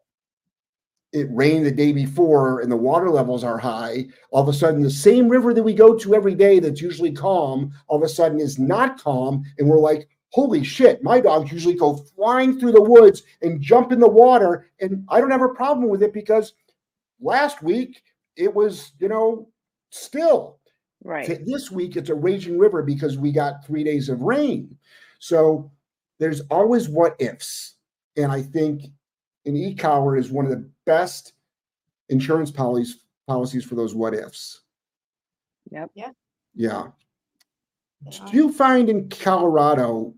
S1: it rained the day before and the water levels are high, all of a sudden the same river that we go to every day that's usually calm, all of a sudden is not calm. And we're like, holy shit, my dogs usually go flying through the woods and jump in the water. And I don't have a problem with it because last week it was, still.
S2: Right.
S1: This week it's a raging river because we got 3 days of rain. So there's always what ifs. And I think an e-collar is one of the best insurance policies for those what ifs.
S2: Yep.
S1: Yeah. Do you find in Colorado,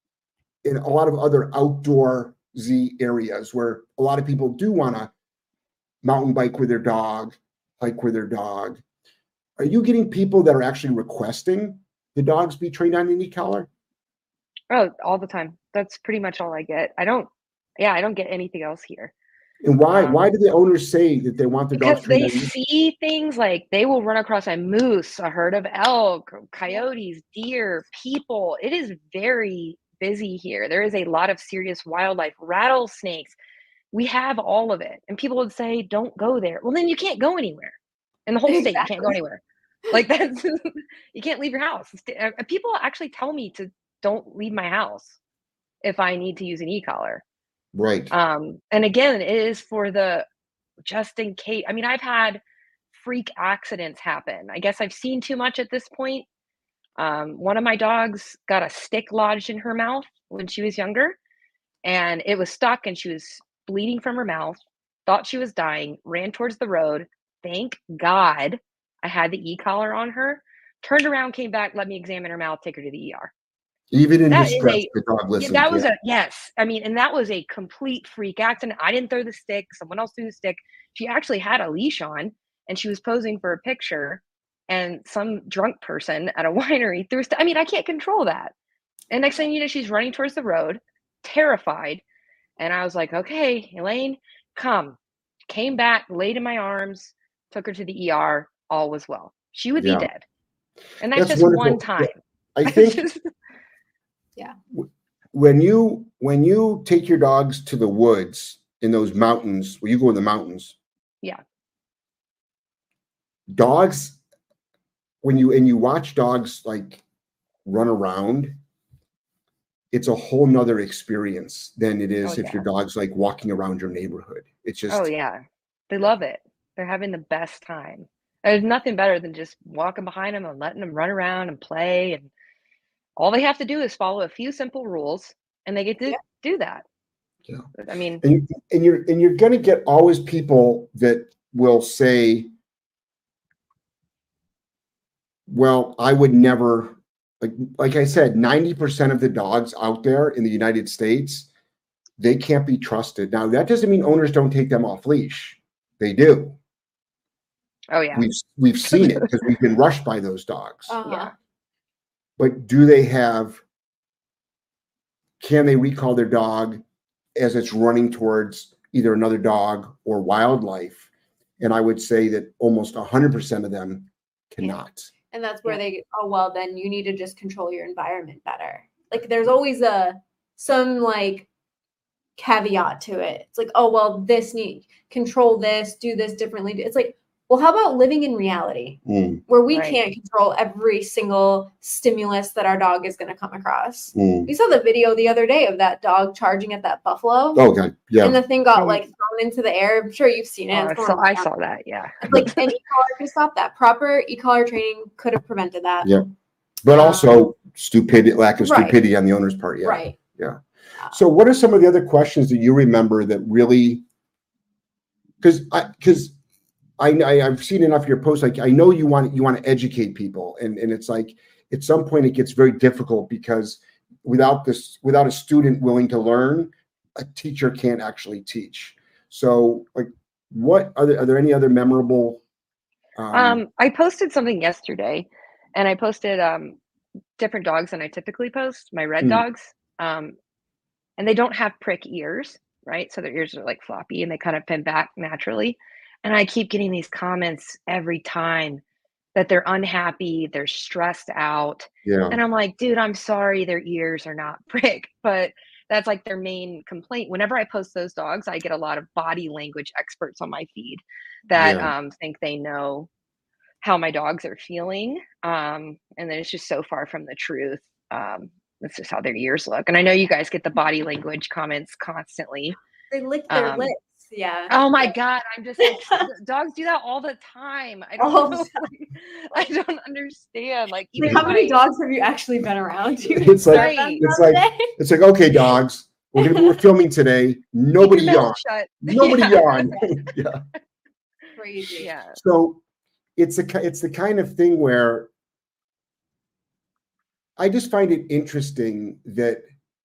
S1: in a lot of other outdoorsy areas where a lot of people do want to mountain bike with their dog, hike with their dog, are you getting people that are actually requesting the dogs be trained on an e-collar?
S2: Oh, all the time. That's pretty much all I get. I don't get anything else here.
S1: And why do the owners say that they want their dogs
S2: Because they
S1: trained on
S2: see things like they will run across a moose, a herd of elk, coyotes, deer, people. It is very busy here. There is a lot of serious wildlife, rattlesnakes. We have all of it. And people would say, don't go there. Well, then you can't go anywhere. In the whole state, you can't go anywhere. Like that's, you can't leave your house. People actually tell me to don't leave my house if I need to use an e-collar.
S1: Right.
S2: And again, it is for the just in case. I mean, I've had freak accidents happen. I guess I've seen too much at this point. One of my dogs got a stick lodged in her mouth when she was younger, and it was stuck and she was bleeding from her mouth, thought she was dying, ran towards the road. Thank God I had the e-collar on her, turned around, came back, let me examine her mouth, take her to the ER.
S1: Even in distress, the dog listened.
S2: That was yes. I mean, and that was a complete freak accident. I didn't throw the stick. Someone else threw the stick. She actually had a leash on and she was posing for a picture, and some drunk person at a winery threw I mean, I can't control that. And next thing you know, she's running towards the road, terrified. And I was like, okay, Elaine, come. Came back, laid in my arms, took her to the ER. All was well. She would be dead. And that's just wonderful. One time.
S1: I think when you take your dogs to the woods in those mountains, where you go in the mountains.
S2: Yeah.
S1: Dogs, when you watch dogs like run around, it's a whole nother experience than it is if your dog's like walking around your neighborhood. It's just
S2: they love it. They're having the best time. There's nothing better than just walking behind them and letting them run around and play, and all they have to do is follow a few simple rules and they get to do that.
S1: Yeah.
S2: I mean,
S1: and you're going to get always people that will say, well, I would never, like I said, 90% of the dogs out there in the United States, they can't be trusted. Now, that doesn't mean owners don't take them off leash. They do.
S2: Oh yeah.
S1: We've seen it because we've been rushed by those dogs.
S2: Yeah.
S1: But can they recall their dog as it's running towards either another dog or wildlife? And I would say that almost 100% of them cannot.
S4: And that's where they, then you need to just control your environment better. Like there's always a some like caveat to it. It's like, oh well, this need control this, do this differently. It's like, well, how about living in reality where we
S2: Right.
S4: can't control every single stimulus that our dog is going to come across?
S1: Mm.
S4: We saw the video the other day of that dog charging at that buffalo.
S1: Oh, God. Yeah.
S4: And the thing got
S2: Mhm.
S4: like thrown into the air. I'm sure you've seen it.
S2: Oh,
S4: It's going
S2: I
S4: around.
S2: saw that. Yeah.
S4: Like an e-collar could stop that. Proper e-collar training could have prevented that.
S1: Yeah. But also stupidity, lack of
S4: Right.
S1: stupidity on the owner's part. Yeah.
S4: Right.
S1: Yeah. So what are some of the other questions that you remember that really, because I've seen enough of your posts. Like, I know you want to educate people, and it's like at some point it gets very difficult because without a student willing to learn, a teacher can't actually teach. So, like, what are there any other memorable?
S2: I posted something yesterday, and I posted different dogs than I typically post. My red dogs, and they don't have prick ears, right? So their ears are like floppy, and they kind of pin back naturally. And I keep getting these comments every time that they're unhappy, they're stressed out,
S1: Yeah.
S2: and I'm like, dude, I'm sorry, their ears are not prick, but that's like their main complaint. Whenever I post those dogs, I get a lot of body language experts on my feed that think they know how my dogs are feeling. And then it's just so far from the truth. That's just how their ears look. And I know you guys get the body language comments constantly.
S4: They lick their lips. Yeah.
S2: Oh my God. I'm just like, dogs do that all the time. I don't know. I don't understand. Like, even
S4: How many dogs have you actually been around?
S1: It's like, okay, dogs, we're filming today. Nobody yawn. Nobody yawn. Yeah.
S4: Crazy.
S2: Yeah.
S1: So it's the kind of thing where I just find it interesting that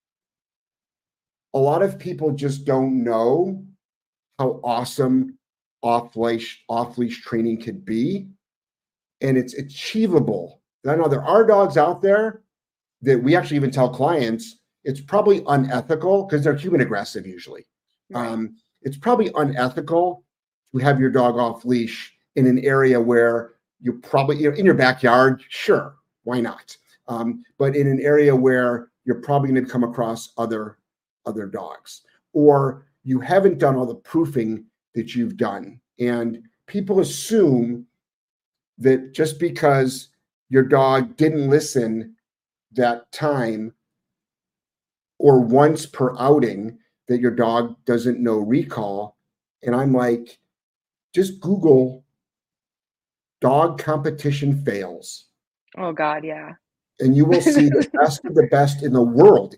S1: a lot of people just don't know how awesome off-leash training could be, and it's achievable. I know there are dogs out there that we actually even tell clients it's probably unethical because they're human aggressive usually.
S2: Right.
S1: It's probably unethical to have your dog off leash in an area where you probably, in your backyard, sure, why not? But in an area where you're probably going to come across other dogs, or you haven't done all the proofing that you've done. And people assume that just because your dog didn't listen that time or once per outing, that your dog doesn't know recall. And I'm like, just Google dog competition fails.
S2: Oh God, yeah.
S1: And you will see the best of the best in the world,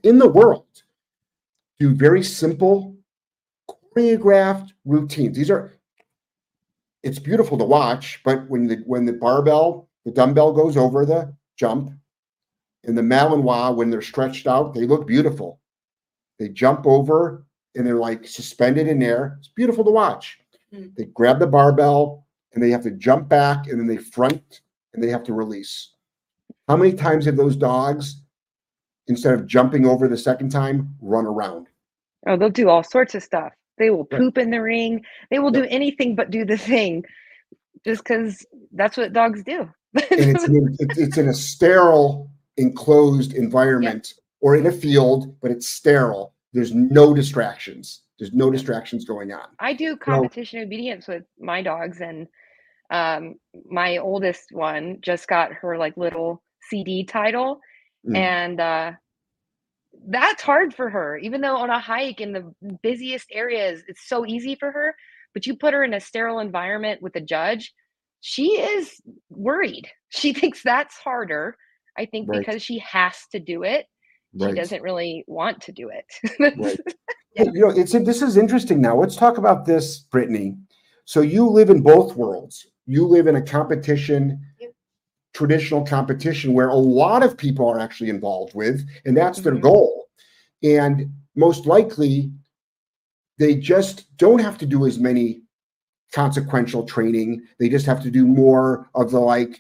S1: do very simple choreographed routines. It's beautiful to watch, but when the dumbbell goes over the jump, and the Malinois, when they're stretched out, they look beautiful. They jump over and they're like suspended in air. It's beautiful to watch. They grab the barbell and they have to jump back, and then they front and they have to release. How many times have those dogs, instead of jumping over the second time, run around?
S2: Oh, they'll do all sorts of stuff. They will poop in the ring. They will do anything but do the thing, just because that's what dogs do.
S1: And it's in a sterile, enclosed environment, or in a field, but it's sterile. There's no distractions. There's no distractions going on.
S2: I do competition obedience with my dogs, and my oldest one just got her like little CD title, and that's hard for her. Even though on a hike in the busiest areas, it's so easy for her, but you put her in a sterile environment with a judge, she is worried. She thinks that's harder. I think because she has to do it. She doesn't really want to do it.
S1: Right. This is interesting now. Let's talk about this, Brittany. So you live in both worlds. You live in a competition, traditional competition, where a lot of people are actually involved with, and that's their goal. And most likely, they just don't have to do as many consequential training. They just have to do more of the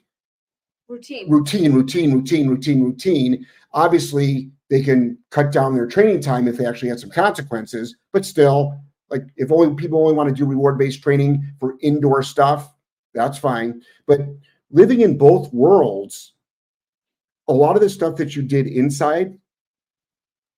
S1: routine. Obviously, they can cut down their training time if they actually had some consequences, but still, like, if people only want to do reward-based training for indoor stuff, that's fine. But living in both worlds, a lot of the stuff that you did inside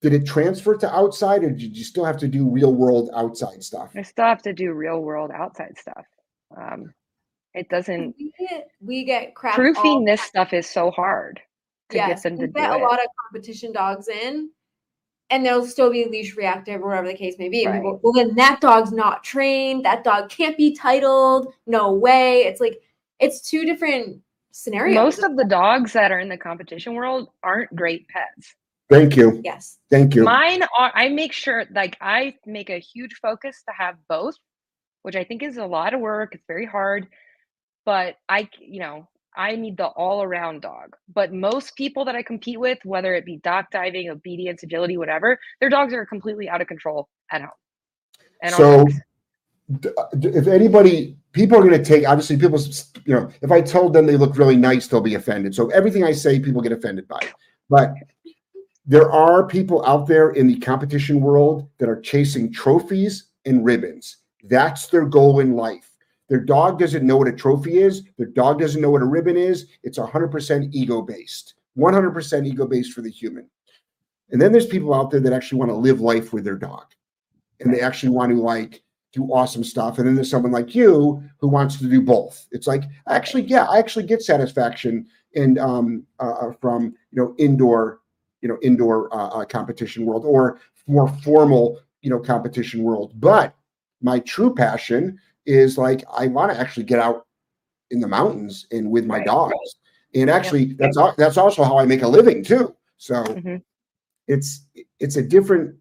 S1: did it transfer to outside, or did you still have to do real world outside stuff?
S2: I still have to do real world outside stuff. It doesn't.
S4: We get crap.
S2: Proofing this stuff is so hard to get them to
S4: we
S2: do
S4: get a
S2: it.
S4: lot of competition dogs in, and they'll still be leash reactive or whatever the case may be. And people, well, then that dog's not trained. That dog can't be titled. No way. It's like, it's two different scenarios.
S2: Most of the dogs that are in the competition world aren't great pets.
S1: Thank you.
S4: Yes.
S1: Thank you.
S2: Mine are, I make sure, like, I make a huge focus to have both, which I think is a lot of work. It's very hard, but I need the all-around dog. But most people that I compete with, whether it be dock diving, obedience, agility, whatever, their dogs are completely out of control at home. And
S1: so if anybody, people are going to take, obviously people, if I told them they look really nice, they'll be offended. So everything I say, people get offended by. But there are people out there in the competition world that are chasing trophies and ribbons. That's their goal in life. Their dog doesn't know what a trophy is. Their dog doesn't know what a ribbon is. It's 100% ego-based, 100% ego-based for the human. And then there's people out there that actually want to live life with their dog. And they actually want to do awesome stuff. And then there's someone like you who wants to do both. It's like, I actually get satisfaction from indoor competition world, or more formal competition world. But my true passion is I want to actually get out in the mountains and with my dogs. And actually that's also how I make a living too. So it's a different,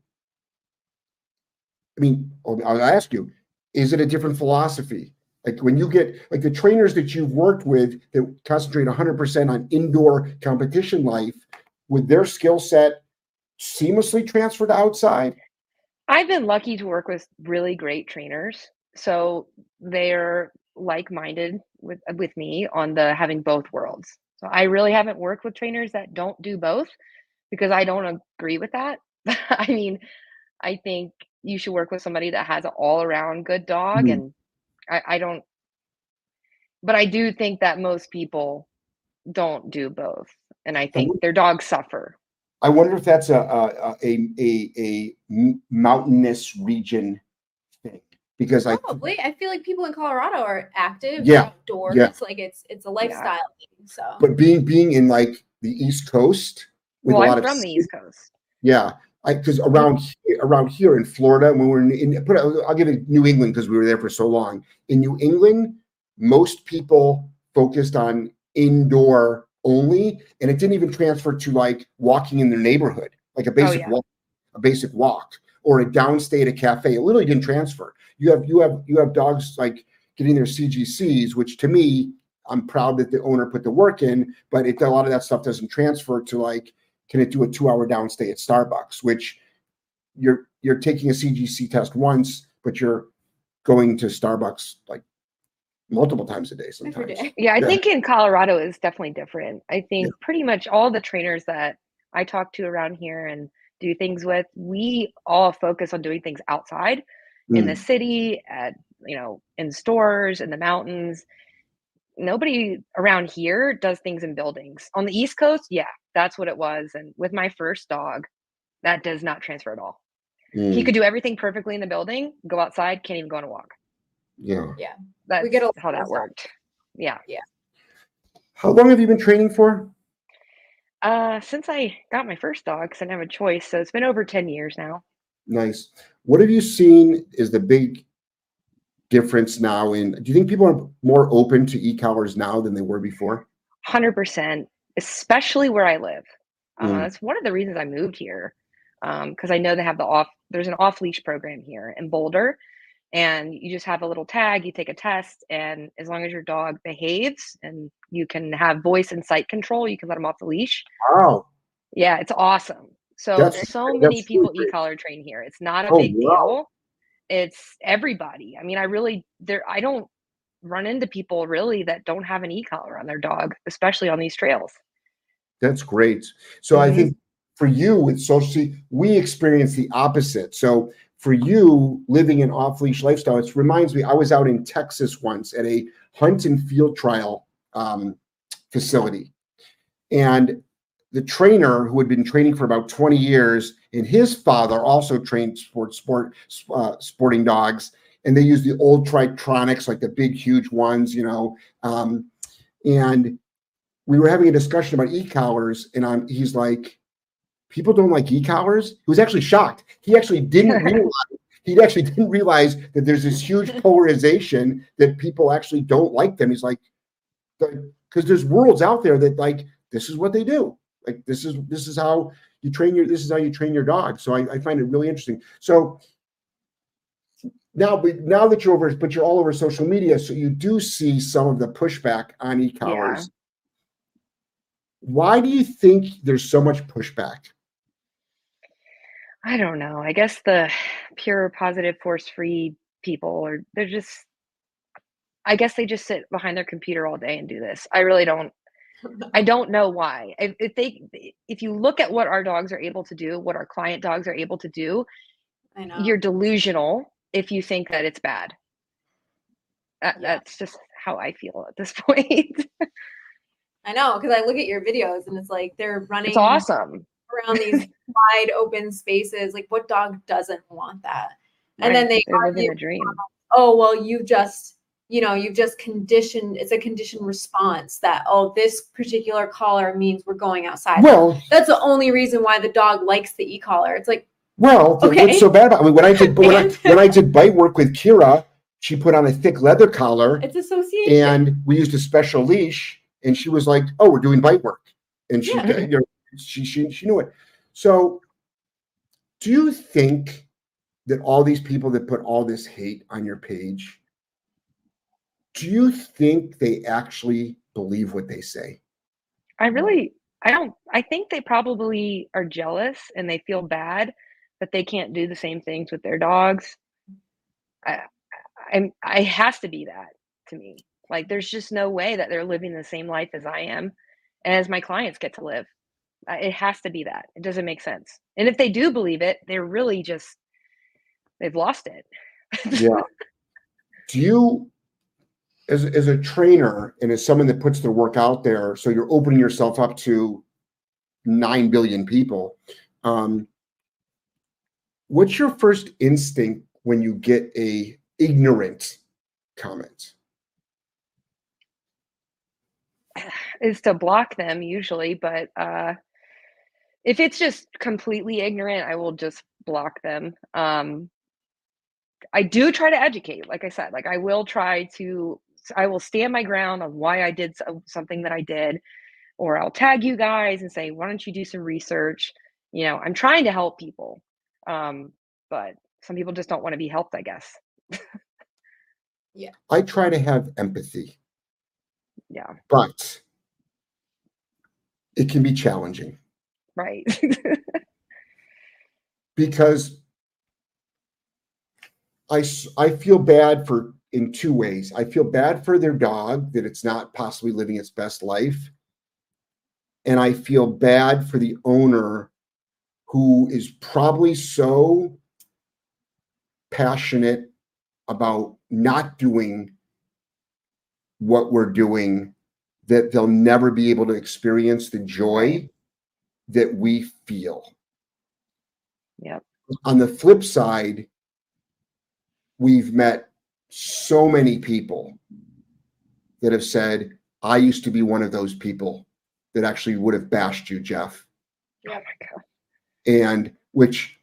S1: I'll ask you, is it a different philosophy? Like when you get the trainers that you've worked with that concentrate 100% on indoor competition life, would their skill set seamlessly transfer to outside?
S2: I've been lucky to work with really great trainers. So they're like-minded with me on the having both worlds. So I really haven't worked with trainers that don't do both, because I don't agree with that. I think you should work with somebody that has an all-around good dog. And I don't, but I do think that most people don't do both. And I think their dogs suffer.
S1: I wonder if that's a mountainous region thing, because
S4: probably I feel like people in Colorado are active, outdoors.
S1: Yeah.
S4: It's a lifestyle thing. So,
S1: but being in the East Coast, with
S2: I'm from the East Coast.
S1: Yeah, because around here in Florida, when we were I'll give it New England because we were there for so long. In New England, most people focused on indoor only, and it didn't even transfer to walking in their neighborhood, like a basic walk or a downstate at a cafe. It literally didn't transfer. You have dogs getting their CGCs, which to me, I'm proud that the owner put the work in, but a lot of that stuff doesn't transfer to can it do a 2-hour downstay at Starbucks, which you're taking a CGC test once, but you're going to Starbucks multiple times a day sometimes.
S2: I think in Colorado is definitely different. I think pretty much all the trainers that I talk to around here and do things with, we all focus on doing things outside in the city, in stores, in the mountains. Nobody around here does things in buildings. On the East Coast, that's what it was. And with my first dog, that does not transfer at all. He could do everything perfectly in the building, go outside, can't even go on a walk.
S1: Yeah.
S2: That's how that worked. Yeah.
S1: How long have you been training for?
S2: Since I got my first dog, because I didn't have a choice. So it's been over 10 years now.
S1: Nice. What have you seen is the big difference now do you think people are more open to e-collars now than they were before?
S2: 100%, especially where I live. That's one of the reasons I moved here. Because I know they have there's an off-leash program here in Boulder. And you just have a little tag, you take a test, and as long as your dog behaves and you can have voice and sight control, you can let them off the leash.
S1: Wow.
S2: Yeah, it's awesome. So many people e-collar train here. It's not a big deal. It's everybody. I don't run into people really that don't have an e-collar on their dog, especially on these trails.
S1: That's great. So I think for you with Social, we experience the opposite. So for you living an off-leash lifestyle, it reminds me, I was out in Texas once at a hunt and field trial facility. And the trainer who had been training for about 20 years, and his father also trained sporting dogs, and they used the old Tritronics, like the big, huge ones, and we were having a discussion about e-collars, and he's like, people don't like e-collars. He was actually shocked. He actually didn't realize that there's this huge polarization that people actually don't like them. He's like, because there's worlds out there that like, this is what they do. Like, this is how you train your dog. So I find it really interesting. So now that you're all over social media, so you do see some of the pushback on e-collars.
S2: Yeah.
S1: Why do you think there's so much pushback?
S2: I don't know. I guess the pure positive force-free people I guess they just sit behind their computer all day and do this. I really don't. I don't know why. If you look at what our dogs are able to do, what our client dogs are able to do,
S4: I know.
S2: you're delusional if you think that it's bad. That's just how I feel at this point.
S4: I know, because I look at your videos and it's like they're running
S2: It's awesome.
S4: around these wide open spaces. Like, what dog doesn't want that? And then
S2: They're living
S4: argue,
S2: a dream.
S4: oh, well, you've just conditioned, it's a conditioned response that, oh, this particular collar means we're going outside.
S1: Well,
S4: that's the only reason why the dog likes the e-collar. It's like,
S1: well,
S4: okay.
S1: What's so bad about it? I mean, when I did bite work with Kira, she put on a thick leather collar.
S4: It's association.
S1: And we used a special leash, and she was like, "Oh, we're doing bite work," and she knew it. So, do you think that all these people that put all this hate on your page, do you think they actually believe what they say?
S2: I don't. I think they probably are jealous and they feel bad that they can't do the same things with their dogs. It has to be that to me. Like, there's just no way that they're living the same life as I am and as my clients get to live. It has to be that. It doesn't make sense. And if they do believe it, they're really they've lost it.
S1: Yeah. Do you, as a trainer and as someone that puts their work out there, so you're opening yourself up to 9 billion people, what's your first instinct when you get a ignorant comment?
S2: Is to block them usually, but if it's just completely ignorant, I will just block them. I do try to educate, like I said, like I will stand my ground on why I did something that I did, or I'll tag you guys and say, why don't you do some research? I'm trying to help people, but some people just don't want to be helped, I guess.
S4: Yeah.
S1: I try to have empathy.
S2: Yeah.
S1: But it can be challenging.
S2: Right.
S1: Because I feel bad in two ways. I feel bad for their dog that it's not possibly living its best life. And I feel bad for the owner who is probably so passionate about not doing what we're doing that they'll never be able to experience the joy that we feel.
S2: Yep.
S1: On the flip side, we've met so many people that have said, I used to be one of those people that actually would have bashed you, Jeff.
S2: Oh my God.
S1: And which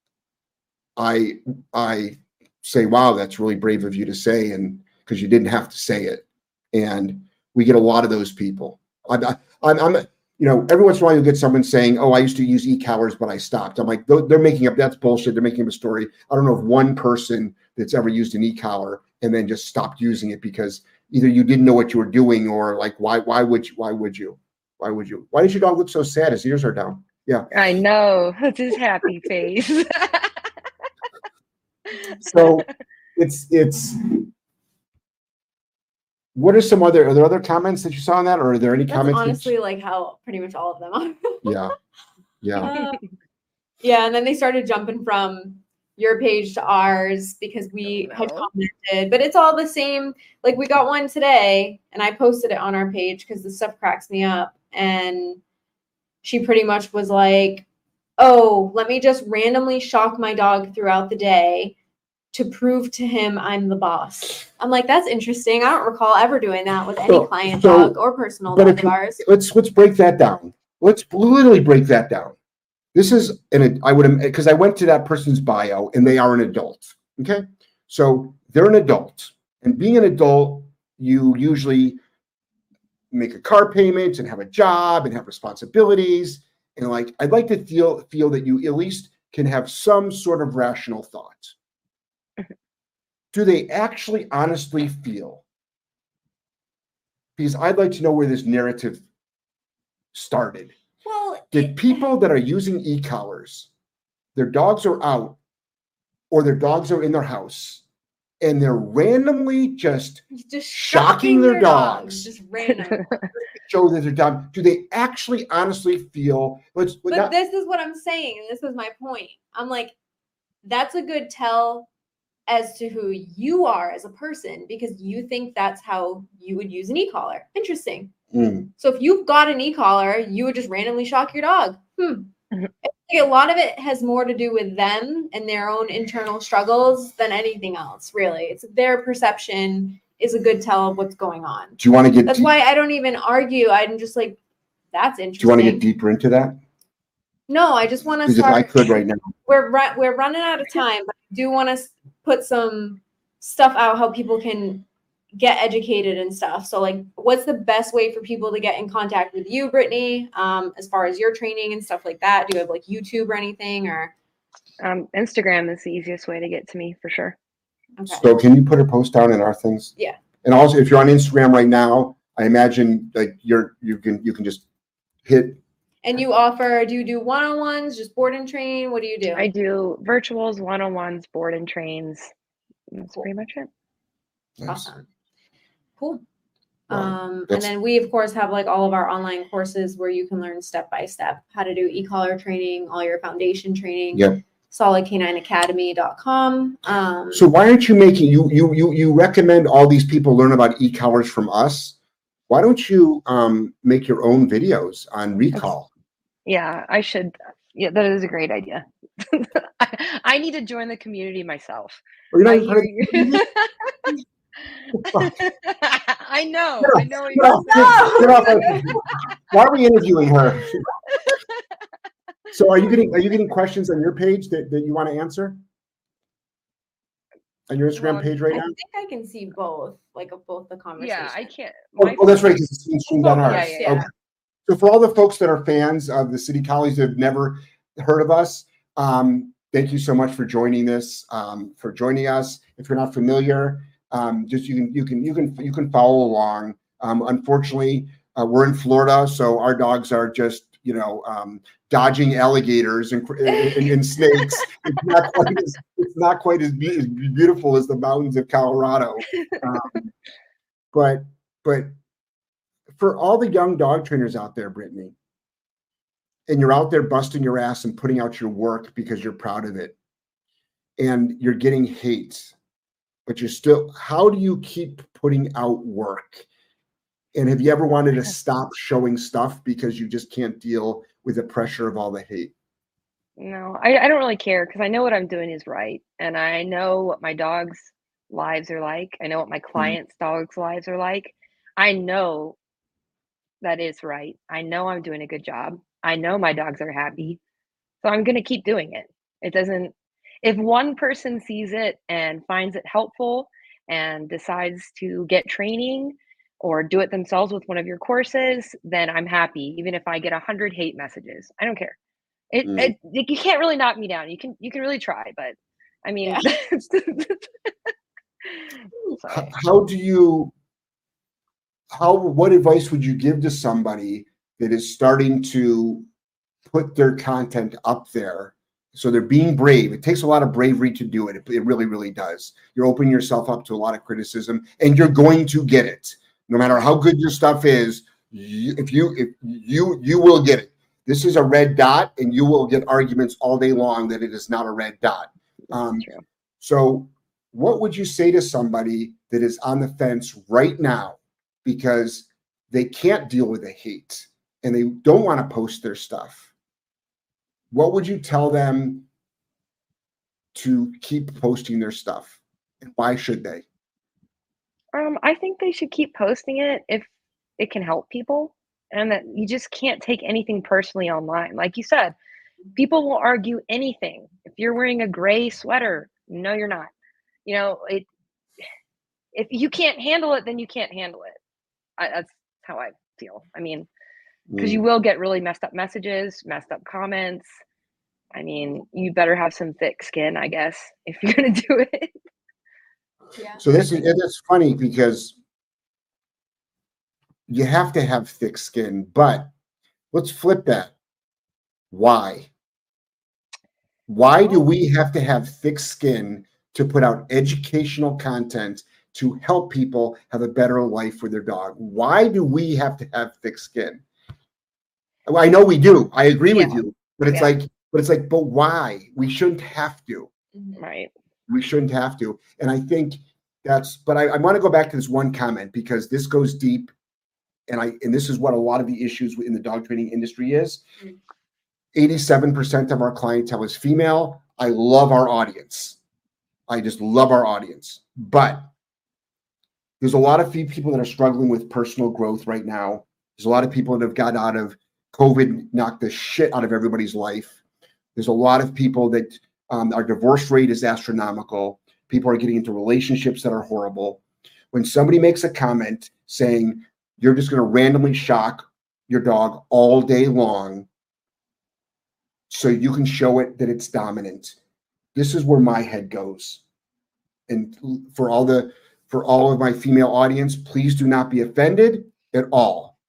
S1: I say, wow, that's really brave of you to say, and because you didn't have to say it. And we get a lot of those people. I'm every once in a while you get someone saying, oh, I used to use e-collars, but I stopped. I'm like, they're making up, that's bullshit. They're making up a story. I don't know of one person that's ever used an e-collar and then just stopped using it because either you didn't know what you were doing or like, why would you? Why does your dog look so sad? His ears are down. Yeah.
S2: I know. It's his happy face.
S1: So it's what are there other comments that you saw on that, or are there any
S4: That's
S1: comments?
S4: honestly like how pretty much all of them are.
S1: Yeah.
S4: Yeah, and then they started jumping from your page to ours because we had commented, but it's all the same. Like, we got one today and I posted it on our page because the stuff cracks me up. And she pretty much was like, oh, let me just randomly shock my dog throughout the day to prove to him I'm the boss. I'm like, that's interesting. I don't recall ever doing that with any client dog or personal dog of ours.
S1: Let's break that down. Let's literally break that down. This is because I went to that person's bio and they are an adult. Okay. So they're an adult, and being an adult, you usually make a car payment and have a job and have responsibilities. And like, I'd like to feel that you at least can have some sort of rational thought. Do they actually honestly feel? Because I'd like to know where this narrative started.
S4: Well,
S1: Did people that are using e-collars, their dogs are out or their dogs are in their house and they're randomly just shocking their dogs,
S4: just random.
S1: show that they're done. Do they actually honestly feel?
S4: But this is what I'm saying, and this is my point. I'm like, that's a good tell as to who you are as a person, because you think that's how you would use an e-collar. Interesting. So if you've got an e-collar, you would just randomly shock your dog. I think a lot of it has more to do with them and their own internal struggles than anything else, really. It's their perception is a good tell of what's going on.
S1: Do you want to get?
S4: That's why I don't even argue. I'm just like, that's interesting.
S1: Do you want to get deeper into that?
S4: No, I just want to
S1: Because if I could right now.
S4: We're running out of time, but I do want to put some stuff out how people can get educated and stuff. So like, what's the best way for people to get in contact with you, Brittany, as far as your training and stuff like that? Do you have like YouTube or anything, or?
S2: Instagram is the easiest way to get to me for sure.
S4: Okay.
S1: So can you put a post down in our things?
S4: Yeah.
S1: And also, if you're on Instagram right now, I imagine like you can just hit.
S4: And do you do one-on-ones, just board and train? What do you do?
S2: I do virtuals, one-on-ones, board and trains. That's pretty much it.
S1: Nice.
S4: Awesome. Cool.
S1: Wow.
S4: And then we, of course, have like all of our online courses where you can learn step-by-step how to do e-collar training, all your foundation training.
S1: Yep.
S4: solidcanineacademy.com.
S1: So why aren't you making you recommend all these people learn about e-collars from us? Why don't you make your own videos on recall?
S2: Yeah, I should. Yeah, that is a great idea. I need to join the community myself.
S1: Or you're
S2: I
S1: not part of
S2: hear
S1: the
S2: you.
S1: community?
S2: I know.
S1: Get
S2: I
S1: off,
S2: know.
S1: get off, get off. Why are we interviewing her? So are you getting questions on your page that you want to answer? On your Instagram page right
S4: I
S1: now?
S4: think I can see both, like of both the conversations.
S2: Yeah, I can't.
S1: Oh, that's right, because it's being streamed on ours.
S2: Yeah.
S1: Okay. So for all the folks that are fans of the City Collies that have never heard of us, thank you so much for joining us. If you're not familiar, just you can follow along. Unfortunately, we're in Florida, so our dogs are just dodging alligators and snakes. It's not quite as beautiful as the mountains of Colorado. But for all the young dog trainers out there, Brittany, and you're out there busting your ass and putting out your work because you're proud of it, and you're getting hate, but you're still, how do you keep putting out work? And have you ever wanted to stop showing stuff because you just can't deal with the pressure of all the hate?
S2: No, I don't really care, because I know what I'm doing is right. And I know what my dogs' lives are like. I know what my clients' dogs' lives are like. I know that is right. I know I'm doing a good job. I know my dogs are happy. So I'm going to keep doing it. If one person sees it and finds it helpful and decides to get training or do it themselves with one of your courses, then I'm happy. Even if I get 100 hate messages, I don't care. You can't really knock me down. You can really try, but I mean, yeah.
S1: What advice would you give to somebody that is starting to put their content up there? So they're being brave. It takes a lot of bravery to do it. It really, really does. You're opening yourself up to a lot of criticism, and you're going to get it. No matter how good your stuff is, you will get it. This is a red dot, and you will get arguments all day long that it is not a red dot. So what would you say to somebody that is on the fence right now because they can't deal with the hate? and they don't want to post their stuff, what would you tell them to keep posting their stuff? And why should they?
S2: I think they should keep posting it if it can help people, and that you just can't take anything personally online. Like you said, people will argue anything. If you're wearing a gray sweater, no, you're not. You know, if you can't handle it, then you can't handle it. That's how I feel. I mean, because you will get really messed up messages, messed up comments. I mean, you better have some thick skin, I guess, if you're going to do it.
S4: Yeah.
S1: So it's funny because you have to have thick skin, but let's flip that. Why? Why do we have to have thick skin to put out educational content to help people have a better life with their dog? Why do we have to have thick skin? Well, I know we do. I agree with you, but it's but why? We shouldn't have to.
S2: Right.
S1: We shouldn't have to. And I think but I want to go back to this one comment because this goes deep. And this is what a lot of the issues in the dog training industry is. 87% of our clientele is female. I love our audience. I just love our audience. But there's a lot of people that are struggling with personal growth right now. There's a lot of people that have got out of COVID, knocked the shit out of everybody's life. There's a lot of people that our divorce rate is astronomical. People are getting into relationships that are horrible. When somebody makes a comment saying you're just going to randomly shock your dog all day long so you can show it that it's dominant, this is where my head goes. And for all of my female audience, please do not be offended at all.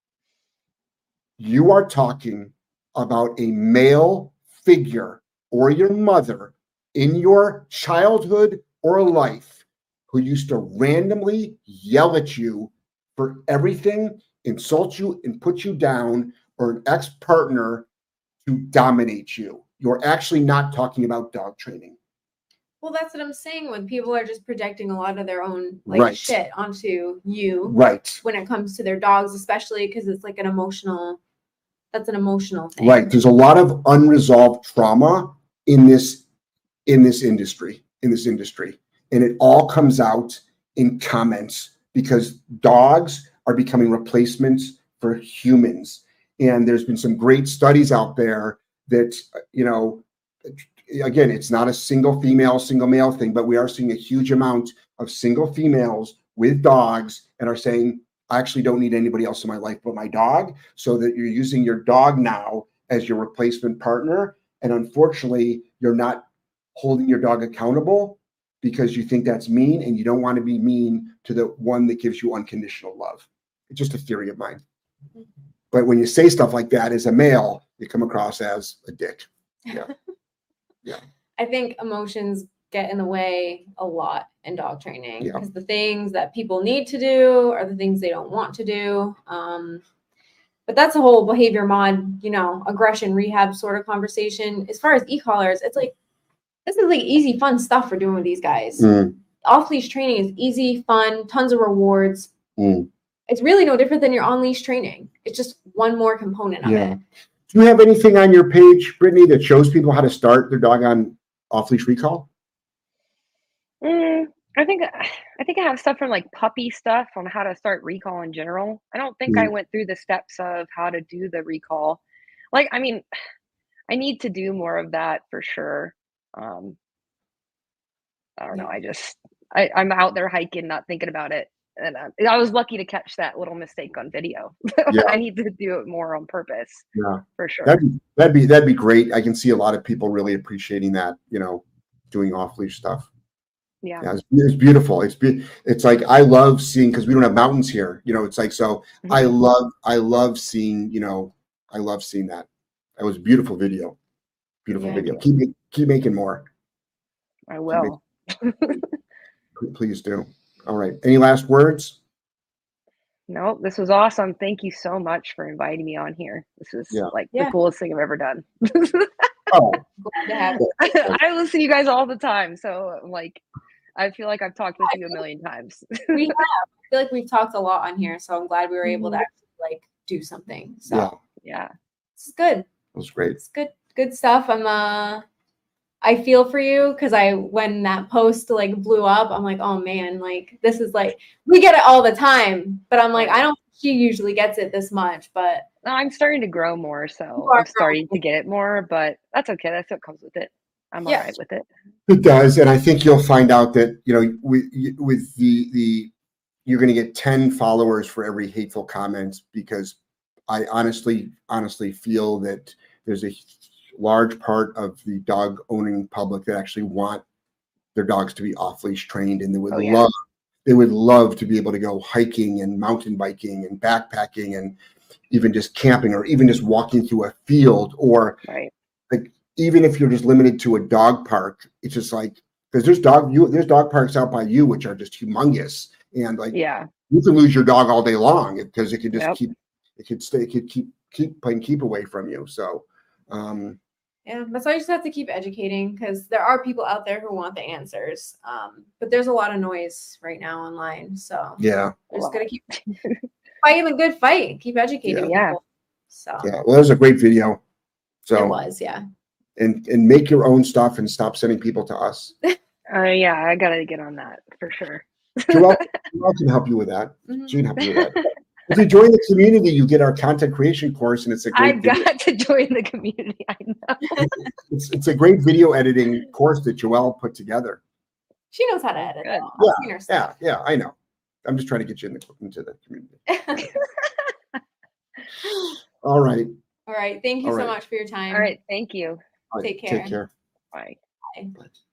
S1: You are talking about a male figure or your mother in your childhood or life who used to randomly yell at you for everything, insult you and put you down, or an ex-partner to dominate you. You're actually not talking about dog training.
S4: Well, that's what I'm saying when people are just projecting a lot of their own shit onto you.
S1: Right.
S4: When it comes to their dogs, especially because it's like an emotional thing.
S1: Right. There's a lot of unresolved trauma in this industry. And it all comes out in comments because dogs are becoming replacements for humans. And there's been some great studies out there that, again, it's not a single female, single male thing, but we are seeing a huge amount of single females with dogs and are saying, I actually don't need anybody else in my life but my dog, so that you're using your dog now as your replacement partner. And unfortunately, you're not holding your dog accountable because you think that's mean and you don't want to be mean to the one that gives you unconditional love. It's just a theory of mine. But when you say stuff like that as a male, you come across as a dick. Yeah. Yeah.
S4: I think emotions get in the way a lot in dog training because the things that people need to do are the things they don't want to do. But that's a whole behavior mod, aggression rehab sort of conversation. As far as e-collars, it's like, this is like easy, fun stuff we're doing with these guys. Off-leash training is easy, fun, tons of rewards. It's really no different than your on-leash training. It's just one more component of it.
S1: Do you have anything on your page, Brittany, that shows people how to start their dog on off-leash recall?
S2: I think I have stuff from like puppy stuff on how to start recall in general. I don't think I went through the steps of how to do the recall. I need to do more of that for sure. I don't know. I'm out there hiking, not thinking about it. And I was lucky to catch that little mistake on video. I need to do it more on purpose. Yeah, for sure.
S1: That'd be great. I can see a lot of people really appreciating that, doing off-leash stuff. Yeah, it's beautiful. It's like, I love seeing, because we don't have mountains here. It's like, so I love seeing, I love seeing that. That was a beautiful video. Beautiful video. Keep making more.
S2: I will.
S1: Please do. All right. Any last words?
S2: No, this was awesome. Thank you so much for inviting me on here. This is the coolest thing I've ever done. I listen to you guys all the time. So I feel like I've talked with you a million times.
S4: We have. I feel like we've talked a lot on here. So I'm glad we were able to actually do something. So
S2: Yeah.
S4: It's good.
S1: It was great.
S4: It's good stuff. I feel for you because when that post like blew up, I'm like, oh man, like this is like we get it all the time, but I'm like, I don't think she usually gets it this much, but
S2: No, I'm starting to grow more, so
S4: are
S2: I'm starting to get it more, but that's okay. That's what comes with it. I'm all
S4: Yeah.
S2: right with it.
S1: It does, and I think you'll find out that with the you're going to get 10 followers for every hateful comment, because I honestly feel that there's a large part of the dog owning public that actually want their dogs to be off leash trained, and they would love to be able to go hiking and mountain biking and backpacking and even just camping or even just walking through a field, or
S2: Right.
S1: like even if you're just limited to a dog park. It's just like, because there's dog parks out by you which are just humongous, and like
S2: Yeah.
S1: you can lose your dog all day long because it could just
S2: Yep.
S1: keep away from you. So
S4: yeah, that's why you just have to keep educating, because there are people out there who want the answers. But there's a lot of noise right now online. So
S1: yeah.
S4: we're just gonna keep fighting a good fight, keep educating
S2: Yeah.
S4: people. So
S1: Yeah. Well, that was a great video. So
S4: it was, yeah.
S1: and make your own stuff and stop sending people to us.
S2: Yeah, I gotta get on that for sure.
S1: Joelle can help you with that.
S4: Mhm.
S1: She can help you with that. If you join the community, you get our content creation course, and it's a great
S2: I got to join the community. I know.
S1: it's a great video editing course that Joelle put together.
S4: She knows how to edit.
S2: Good.
S4: Though. I've seen her stuff.
S1: Yeah, I know. I'm just trying to get you into the community. All right.
S4: All right. Thank you
S1: All
S4: so
S1: right.
S4: much for your time.
S2: All right. Thank you.
S1: All right.
S4: Take care.
S1: Take care.
S2: Bye.
S4: Bye.
S1: Bye.